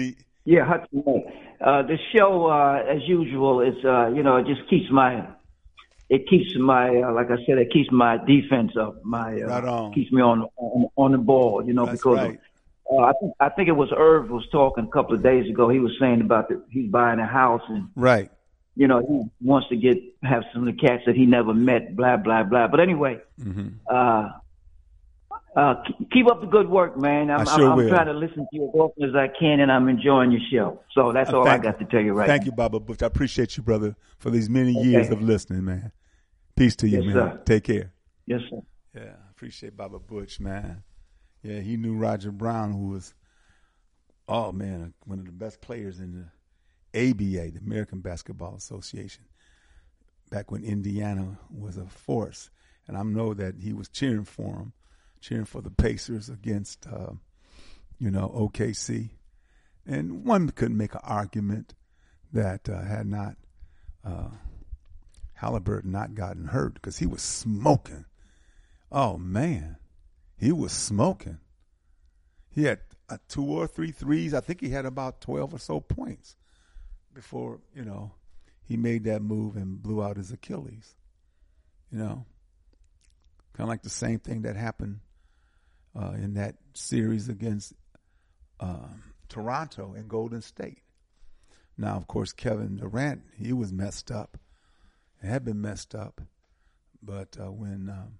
Yeah, Hudson May. Uh, the show, uh, as usual, is uh, you know, it just keeps my, it keeps my, uh, like I said, it keeps my defense up. My uh, right on. keeps me on on, on the ball. You know, That's because right. of, uh, I think I think it was Irv was talking a couple of days ago. He was saying about the, he's buying a house and right. You know, he wants to get have some of the cats that he never met. Blah blah blah. But anyway, mm-hmm. uh, uh, keep up the good work, man. I'm, I sure I'm, I'm will. trying to listen to you as often as I can, and I'm enjoying your show. So that's all thank, I got to tell you right Thank now. you, Baba Butch. I appreciate you, brother, for these many Okay. years of listening, man. Peace to you, Yes, man. sir. Take care. Yes, sir. Yeah, I appreciate Baba Butch, man. Yeah, he knew Roger Brown, who was, oh, man, one of the best players in the A B A, the American Basketball Association, back when Indiana was a force. And I know that he was cheering for him, cheering for the Pacers against, uh, you know, O K C. And one could make an argument that uh, had not uh, Halliburton not gotten hurt, because he was smoking. Oh, man, he was smoking. He had uh, two or three threes. I think he had about twelve or so points before, you know, he made that move and blew out his Achilles. You know, kind of like the same thing that happened uh, in that series against um, Toronto and Golden State. Now, of course, Kevin Durant, he was messed up. It had been messed up. But uh, when, um,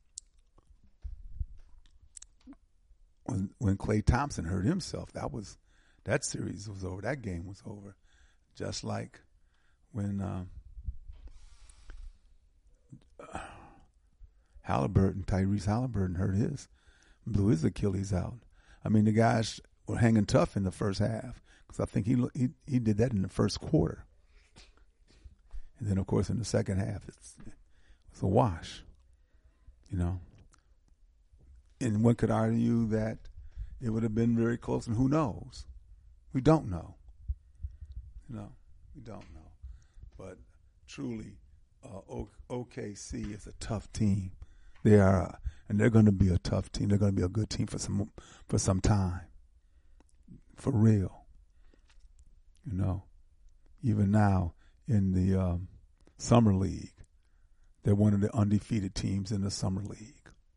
when when Klay Thompson hurt himself, that was that series was over. That game was over. Just like when um, Halliburton, Tyrese Halliburton hurt his, blew his Achilles out. I mean, the guys were hanging tough in the first half, because I think he, he he did that in the first quarter. And then, of course, in the second half, it's, it's a wash, you know. And one could argue that it would have been very close, and who knows? We don't know. You know, we don't know. But truly, uh, o- OKC is a tough team. They are, uh, and they're going to be a tough team. They're going to be a good team for some for some time, for real. You know, even now in the um, summer league, they're one of the undefeated teams in the summer league.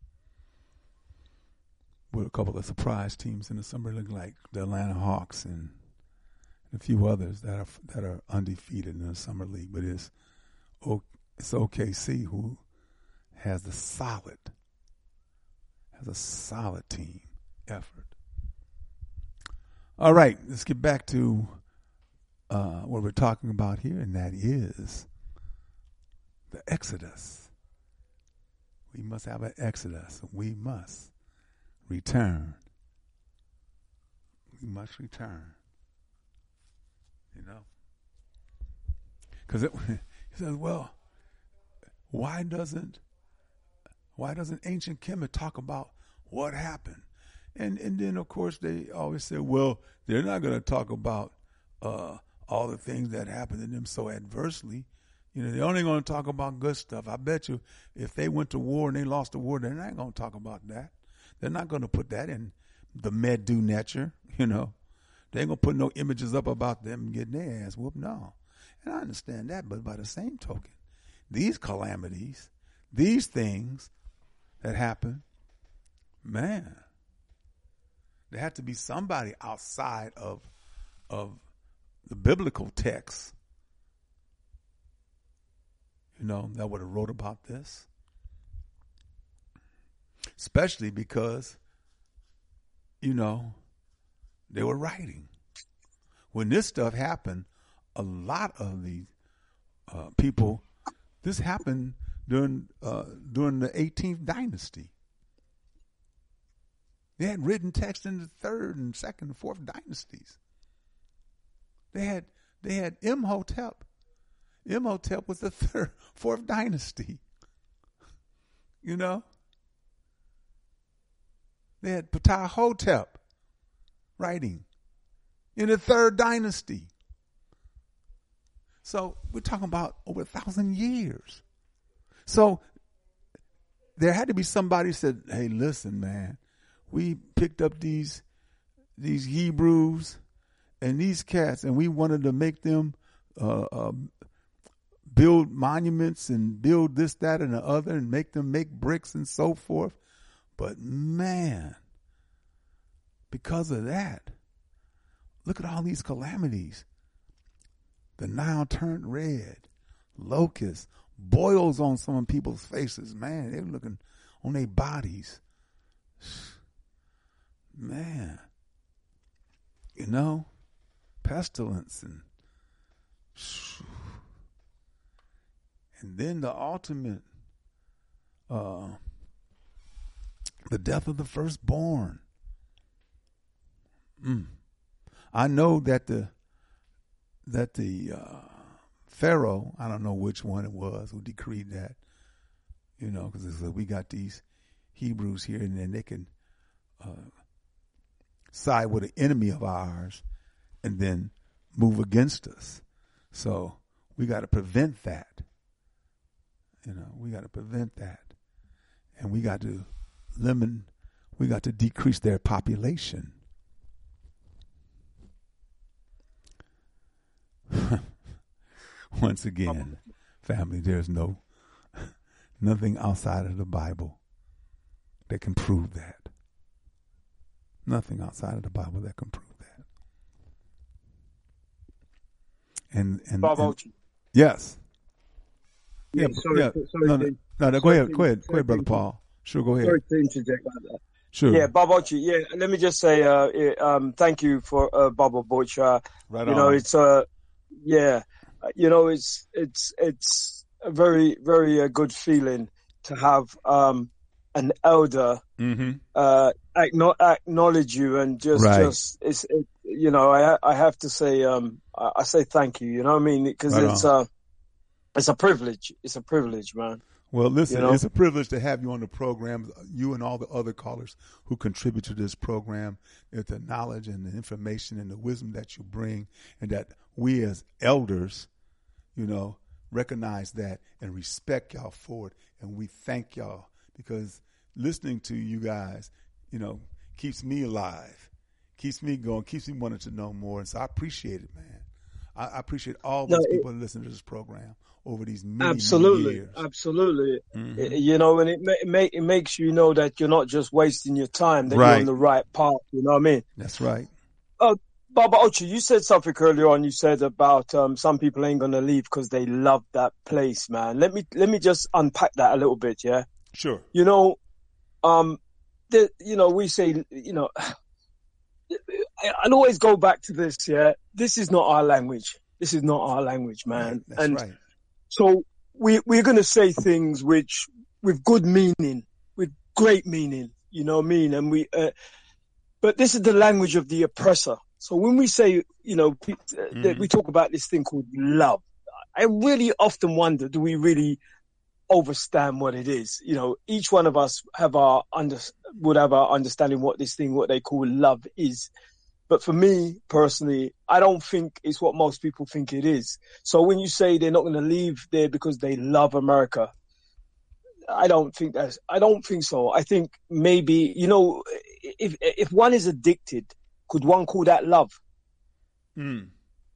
With a couple of surprise teams in the summer league, like the Atlanta Hawks and a few others that are that are undefeated in the summer league. But it's o, it's O K C who has a solid has a solid team effort. All right, let's get back to uh, what we're talking about here, and that is the Exodus. We must have an Exodus. We must return. We must return. You know? Because he says, well, why doesn't why doesn't ancient Kemet talk about what happened? And and then, of course, they always say, well, they're not going to talk about uh, all the things that happened to them so adversely. You know, they're only going to talk about good stuff. I bet you if they went to war and they lost the war, they're not going to talk about that. They're not going to put that in the Medu Netcher, you know. They ain't going to put no images up about them getting their ass whooped, no. And I understand that, but by the same token, these calamities, these things that happen, man, there had to be somebody outside of of the biblical text, you know, that would have wrote about this. Especially because, you know, they were writing. When this stuff happened, a lot of the uh, people, this happened during uh, during the eighteenth dynasty. They had written text in the third and second and fourth dynasties. They had they had Imhotep. Imhotep was the third, fourth dynasty. You know? They had Ptahhotep writing in the third dynasty. So we're talking about over a thousand years. So there had to be somebody who said, hey, listen, man, we picked up these these Hebrews And these cats, and we wanted to make them uh, uh, build monuments and build this, that, and the other, and make them make bricks and so forth. But man, because of that, look at all these calamities. The Nile turned red, locusts, boils on some people's faces. Man, they're looking on their bodies. Man, you know, pestilence and and then the ultimate, uh, the death of the firstborn. Mm. I know that the that the uh, Pharaoh, I don't know which one it was who decreed that, you know, because we got these Hebrews here, and then they can uh, side with an enemy of ours and then move against us. So we got to prevent that. You know, we got to prevent that. And we got to limit, we got to decrease their population. Once again, family, there's no, nothing outside of the Bible that can prove that. Nothing outside of the Bible that can prove that. And, and, Bob and Ochi. Yes. Yeah, yeah, sorry, yeah. sorry. No, no, no, no, go ahead, go ahead, go ahead, Brother Paul. Sure, go ahead. Sorry to interject like that. Sure. Yeah, Bob Ochi. Yeah, let me just say, uh, um, thank you for uh, Bob Ochi. Uh, Right you on. know, it's uh, yeah, you know, it's it's it's a very very uh, good feeling to have um an elder Mm-hmm. uh acknow- acknowledge you and just Right. just it's it, you know I I have to say um I, I say thank you. You know what I mean? Because Right it's on. uh it's a privilege. It's a privilege, man. Well, listen, You know? it's a privilege to have you on the program, you and all the other callers who contribute to this program. It's the knowledge and the information and the wisdom that you bring, and that we as elders, you know, recognize that and respect y'all for it. And we thank y'all, because listening to you guys, you know, keeps me alive, keeps me going, keeps me wanting to know more. And so I appreciate it, man. I, I appreciate all No, those it- people that listen to this program over these many, Absolutely, many years. absolutely. Mhm. I- You know, and it ma- it, ma- it makes you know that you're not just wasting your time, that Right. you're on the right path. You know what I mean? That's right. Baba Ochi, you said something earlier on. You said about um, some people ain't gonna leave because they love that place, man. Let me let me just unpack that a little bit, yeah. Sure. You know, um, the, you know, we say, you know, I- I'll always go back to this, yeah. This is not our language. This is not our language, man. Right. That's and right. so we we're gonna say things which with good meaning, with great meaning. You know what I mean? And we, uh, but this is the language of the oppressor. So when we say, you know, pe- uh, that we talk about this thing called love, I really often wonder, do we really understand what it is? You know, each one of us have our under, would have our understanding what this thing, what they call love is. But for me personally, I don't think it's what most people think it is. So when you say they're not going to leave there because they love America, I don't think that's, I don't think so. I think maybe, you know, if, if one is addicted, could one call that love? Mm.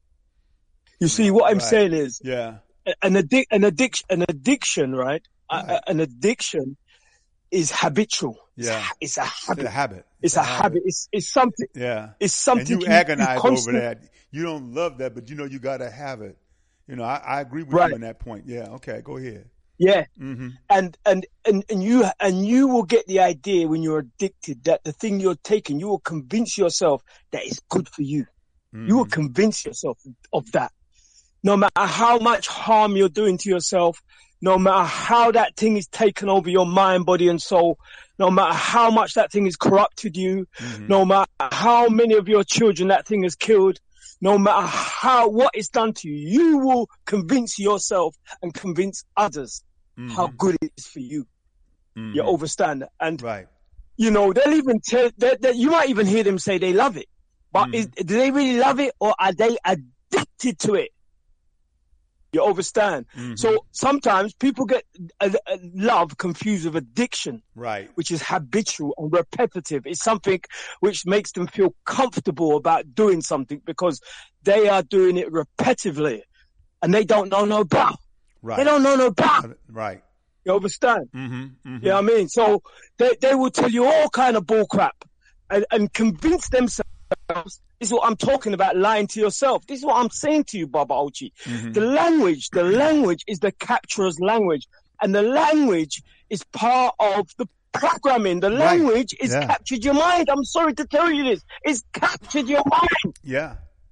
You see, what I'm Right. saying is Yeah. an addic- an addiction, an addiction, right? Right. A- an addiction is habitual. Yeah. It's a It's habit. a habit. It's a habit. It's, it's something, Yeah. it's something And you you, agonize you over constantly- that. You don't love that, but you know you got to have it. You know, I, I agree with Right. you on that point. Yeah. Okay. Go ahead. Yeah. Mm-hmm. And, and, and, and you, and you will get the idea when you're addicted that the thing you're taking, you will convince yourself that it's good for you. You will convince yourself of that. No matter how much harm you're doing to yourself, no matter how that thing is taken over your mind, body and soul, no matter how much that thing has corrupted you, no matter how many of your children that thing has killed, no matter how, what it's done to you, you will convince yourself and convince others how good it is for you. You understand? And, Right. you know, they'll even tell, they, they, you might even hear them say they love it. But is, do they really love it, or are they addicted to it? You understand? Mm-hmm. So sometimes people get uh, uh, love confused with addiction, right? Which is habitual and repetitive. It's something which makes them feel comfortable about doing something because they are doing it repetitively, and they don't know no better. Right. They don't know no better. Right. You understand? Mm-hmm. Mm-hmm. You know what I mean? So they they will tell you all kind of bull crap and, and convince themselves. This is what I'm talking about, lying to yourself. This is what I'm saying to you, Baba Ochi. Mm-hmm. The language, the language is the capturer's language. And the language is part of the programming. The right. language is yeah. captured your mind. I'm sorry to tell you this. It's captured your mind. Yeah.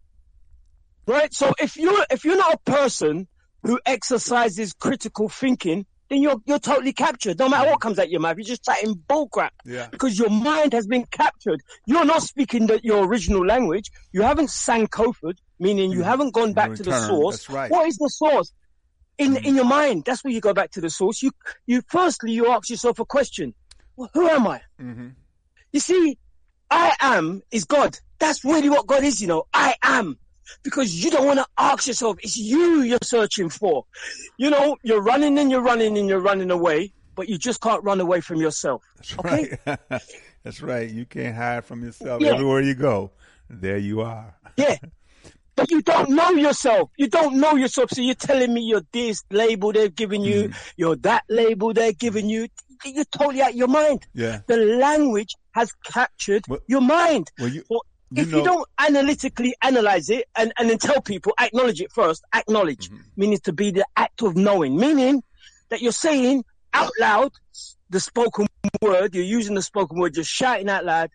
Right? So if you're, if you're not a person who exercises critical thinking, then you're you're totally captured. No matter what comes out your mouth, you're just chatting bullcrap. Yeah. Because your mind has been captured. You're not speaking the, your original language. You haven't Sankofaed, meaning you mm. haven't gone back Return. to the source. That's right. What is the source? In mm. in your mind, that's where you go back to the source. You you firstly you ask yourself a question. Well, who am I? Mm-hmm. You see, I am is God. That's really what God is, you know. I am. Because you don't want to ask yourself, it's you you're searching for. You know, you're running and you're running and you're running away, but you just can't run away from yourself. That's okay? right. That's right. You can't hide from yourself. Yeah. Everywhere you go, there you are. Yeah. But you don't know yourself. You don't know yourself. So you're telling me you're this label they're giving you, mm. you're that label they're giving you. You're totally out of your mind. Yeah. The language has captured well, your mind. Well, you, well, You if know, you don't analytically analyze it and, and then tell people, acknowledge it first, acknowledge, mm-hmm. meaning to be the act of knowing, meaning that you're saying out loud the spoken word, you're using the spoken word, you're shouting out loud,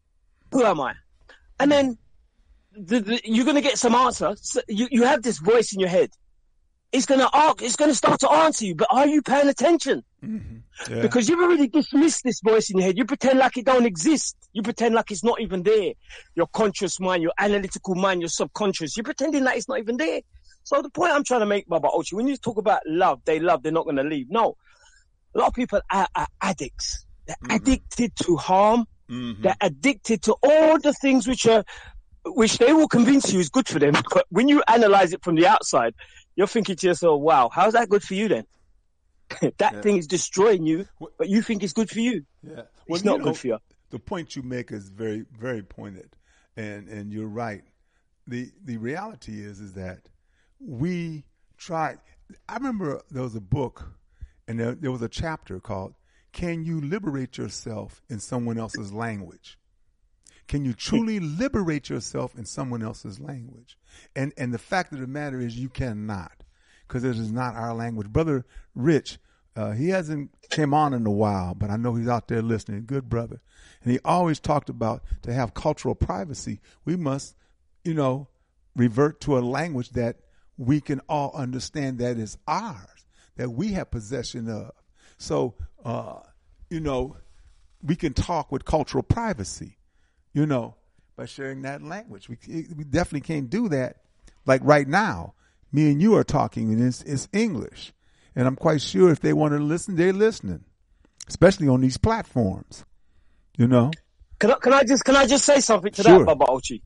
who am I? And then the, the, you're going to get some answer. So you, you have this voice in your head. It's going to ask, it's going to start to answer you, but are you paying attention? Mm-hmm. Yeah. Because you've already dismissed this voice in your head. You pretend like it don't exist. You pretend like it's not even there. Your conscious mind, your analytical mind, your subconscious, you're pretending that it's not even there. So the point I'm trying to make, Baba Ochi, when you talk about love, they love, they're not going to leave. No. A lot of people are, are addicts. They're mm-hmm. addicted to harm. Mm-hmm. They're addicted to all the things which are, which they will convince you is good for them. But when you analyze it from the outside, you're thinking to yourself, wow, how's that good for you then? that yeah. thing is destroying you, but you think it's good for you. Yeah. Well, it's not know, good for you. The point you make is very, very pointed. And and you're right. The the reality is is that we tried. I remember there was a book and there, there was a chapter called Can You Liberate Yourself in Someone Else's Language? Can you truly liberate yourself in someone else's language? And and the fact of the matter is you cannot, because it is not our language. Brother Rich, uh, he hasn't came on in a while, but I know he's out there listening. Good brother. And he always talked about to have cultural privacy, we must, you know, revert to a language that we can all understand that is ours, that we have possession of. So, uh, you know, we can talk with cultural privacy. You know, by sharing that language. We we definitely can't do that. Like right now, me and you are talking, and it's, it's English. And I'm quite sure if they want to listen, they're listening, especially on these platforms. You know? Can I, can I just can I just say something to sure. that, Baba Ochi?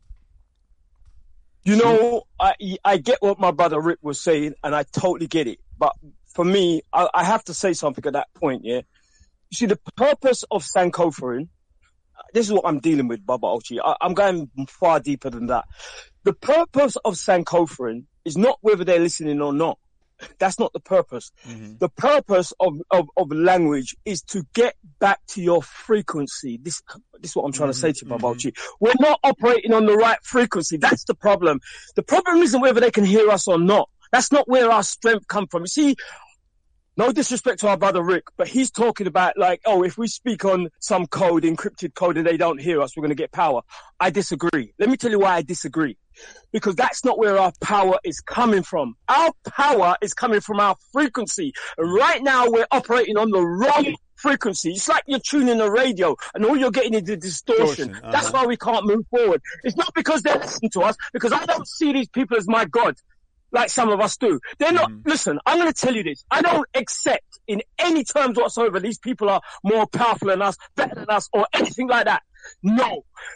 You sure. know, I I get what my brother Rick was saying, and I totally get it. But for me, I, I have to say something at that point, yeah? You see, the purpose of Sankofaing, this is what I'm dealing with, Baba Ochi. I, I'm going far deeper than that. The purpose of Sankofaing is not whether they're listening or not. That's not the purpose. Mm-hmm. The purpose of, of, of language is to get back to your frequency. This, this is what I'm trying mm-hmm. to say to you, Baba Ochi. Mm-hmm. We're not operating on the right frequency. That's the problem. The problem isn't whether they can hear us or not. That's not where our strength comes from. You see, no disrespect to our brother Rick, but he's talking about like, oh, if we speak on some code, encrypted code, and they don't hear us, we're going to get power. I disagree. Let me tell you why I disagree. Because that's not where our power is coming from. Our power is coming from our frequency. Right now, we're operating on the wrong frequency. It's like you're tuning a radio and all you're getting is the distortion. distortion. Uh-huh. That's why we can't move forward. It's not because they're listening to us, because I don't see these people as my God, like some of us do. They're not, mm-hmm. listen, I'm going to tell you this. I don't accept in any terms whatsoever these people are more powerful than us, better than us, or anything like that. No.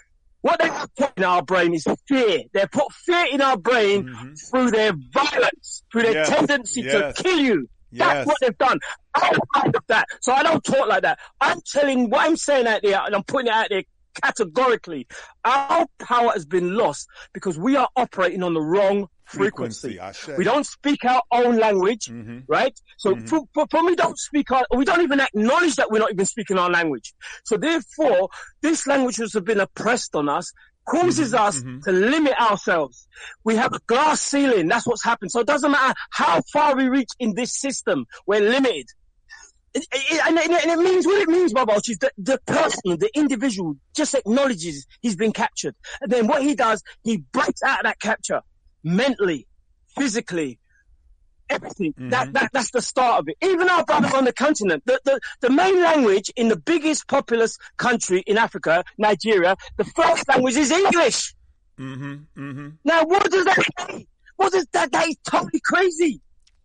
What they have put in our brain is fear. They put fear in our brain mm-hmm. through their violence, through their yes. tendency yes. to kill you. Yes. That's what they've done. I'm proud of that. So I don't talk like that. I'm telling what I'm saying out there, and I'm putting it out there categorically. Our power has been lost because we are operating on the wrong frequency. frequency we don't speak our own language, mm-hmm. right? So mm-hmm. for, for, for we don't speak our, we don't even acknowledge that we're not even speaking our language. So therefore, this language has been oppressed on us, causes mm-hmm. us mm-hmm. to limit ourselves. We have a glass ceiling. That's what's happened. So it doesn't matter how far we reach in this system. We're limited. It, it, and, it, and it means what it means, Baba, is that the person, the individual, just acknowledges he's been captured. And then what he does, he breaks out of that capture mentally, physically, everything. Mm-hmm. That, that That's the start of it. Even our brothers on the continent, the, the, the main language in the biggest populous country in Africa, Nigeria, the first language is English. Mm-hmm. Mm-hmm. Now, what does that mean? What does that, that is totally crazy.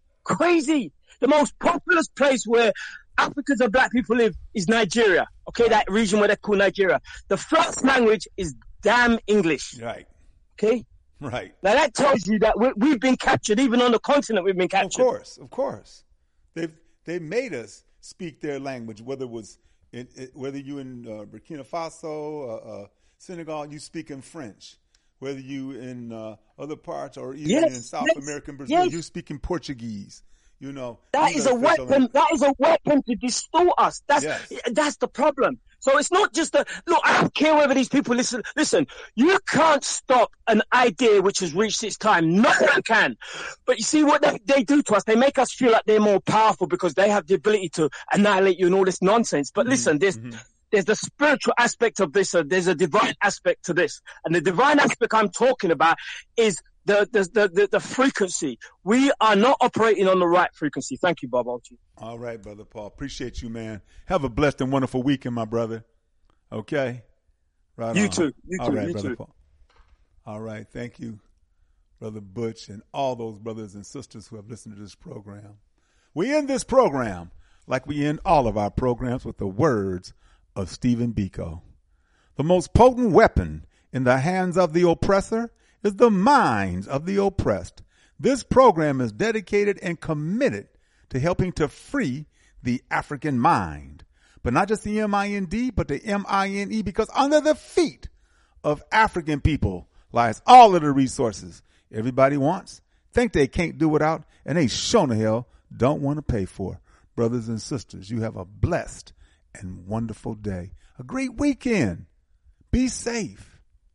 Crazy. The most populous place where Africans and black people live is Nigeria. Okay, that region where they call Nigeria. The first language is damn English. Right. Okay? Right. Now that tells you that we, we've been captured. Even on the continent, we've been captured. Of course, of course. They've they made us speak their language, whether it was in, in, whether you in uh, Burkina Faso, uh, uh, Senegal, you speak in French. Whether you in uh, other parts or even yes, in South yes, American Brazil, yes. you speak in Portuguese. You know, that is a weapon. Language. That is a weapon to distort us. That's yes. that's the problem. So it's not just a look. I don't care whether these people listen. Listen, you can't stop an idea which has reached its time. No one can. But you see what they, they do to us? They make us feel like they're more powerful because they have the ability to annihilate you and all this nonsense. But mm-hmm. listen, there's mm-hmm. there's the spiritual aspect of this. Uh, there's a divine aspect to this, and the divine aspect I'm talking about is. The, the the the the frequency. We are not operating on the right frequency. Thank you, Bob. All right, Brother Paul. Appreciate you, man. Have a blessed and wonderful weekend, my brother. Okay? Right You on. too. You all too. Right, you Brother too. Paul. All right. Thank you, Brother Butch, and all those brothers and sisters who have listened to this program. We end this program like we end all of our programs with the words of Stephen Biko. The most potent weapon in the hands of the oppressor is the minds of the oppressed. This program is dedicated and committed to helping to free the African mind. But not just the M I N D, but the M I N E, because under the feet of African people lies all of the resources everybody wants, think they can't do without, and they sure the hell don't want to pay for. Brothers and sisters, you have a blessed and wonderful day. A great weekend. Be safe.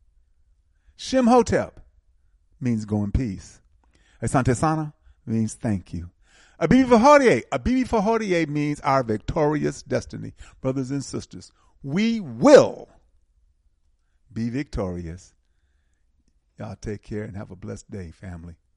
Shem Hotep means go in peace. Asante Sana means thank you. Abibi Fahodie. Abibi Fahodie means our victorious destiny. Brothers and sisters, we will be victorious. Y'all take care and have a blessed day, family.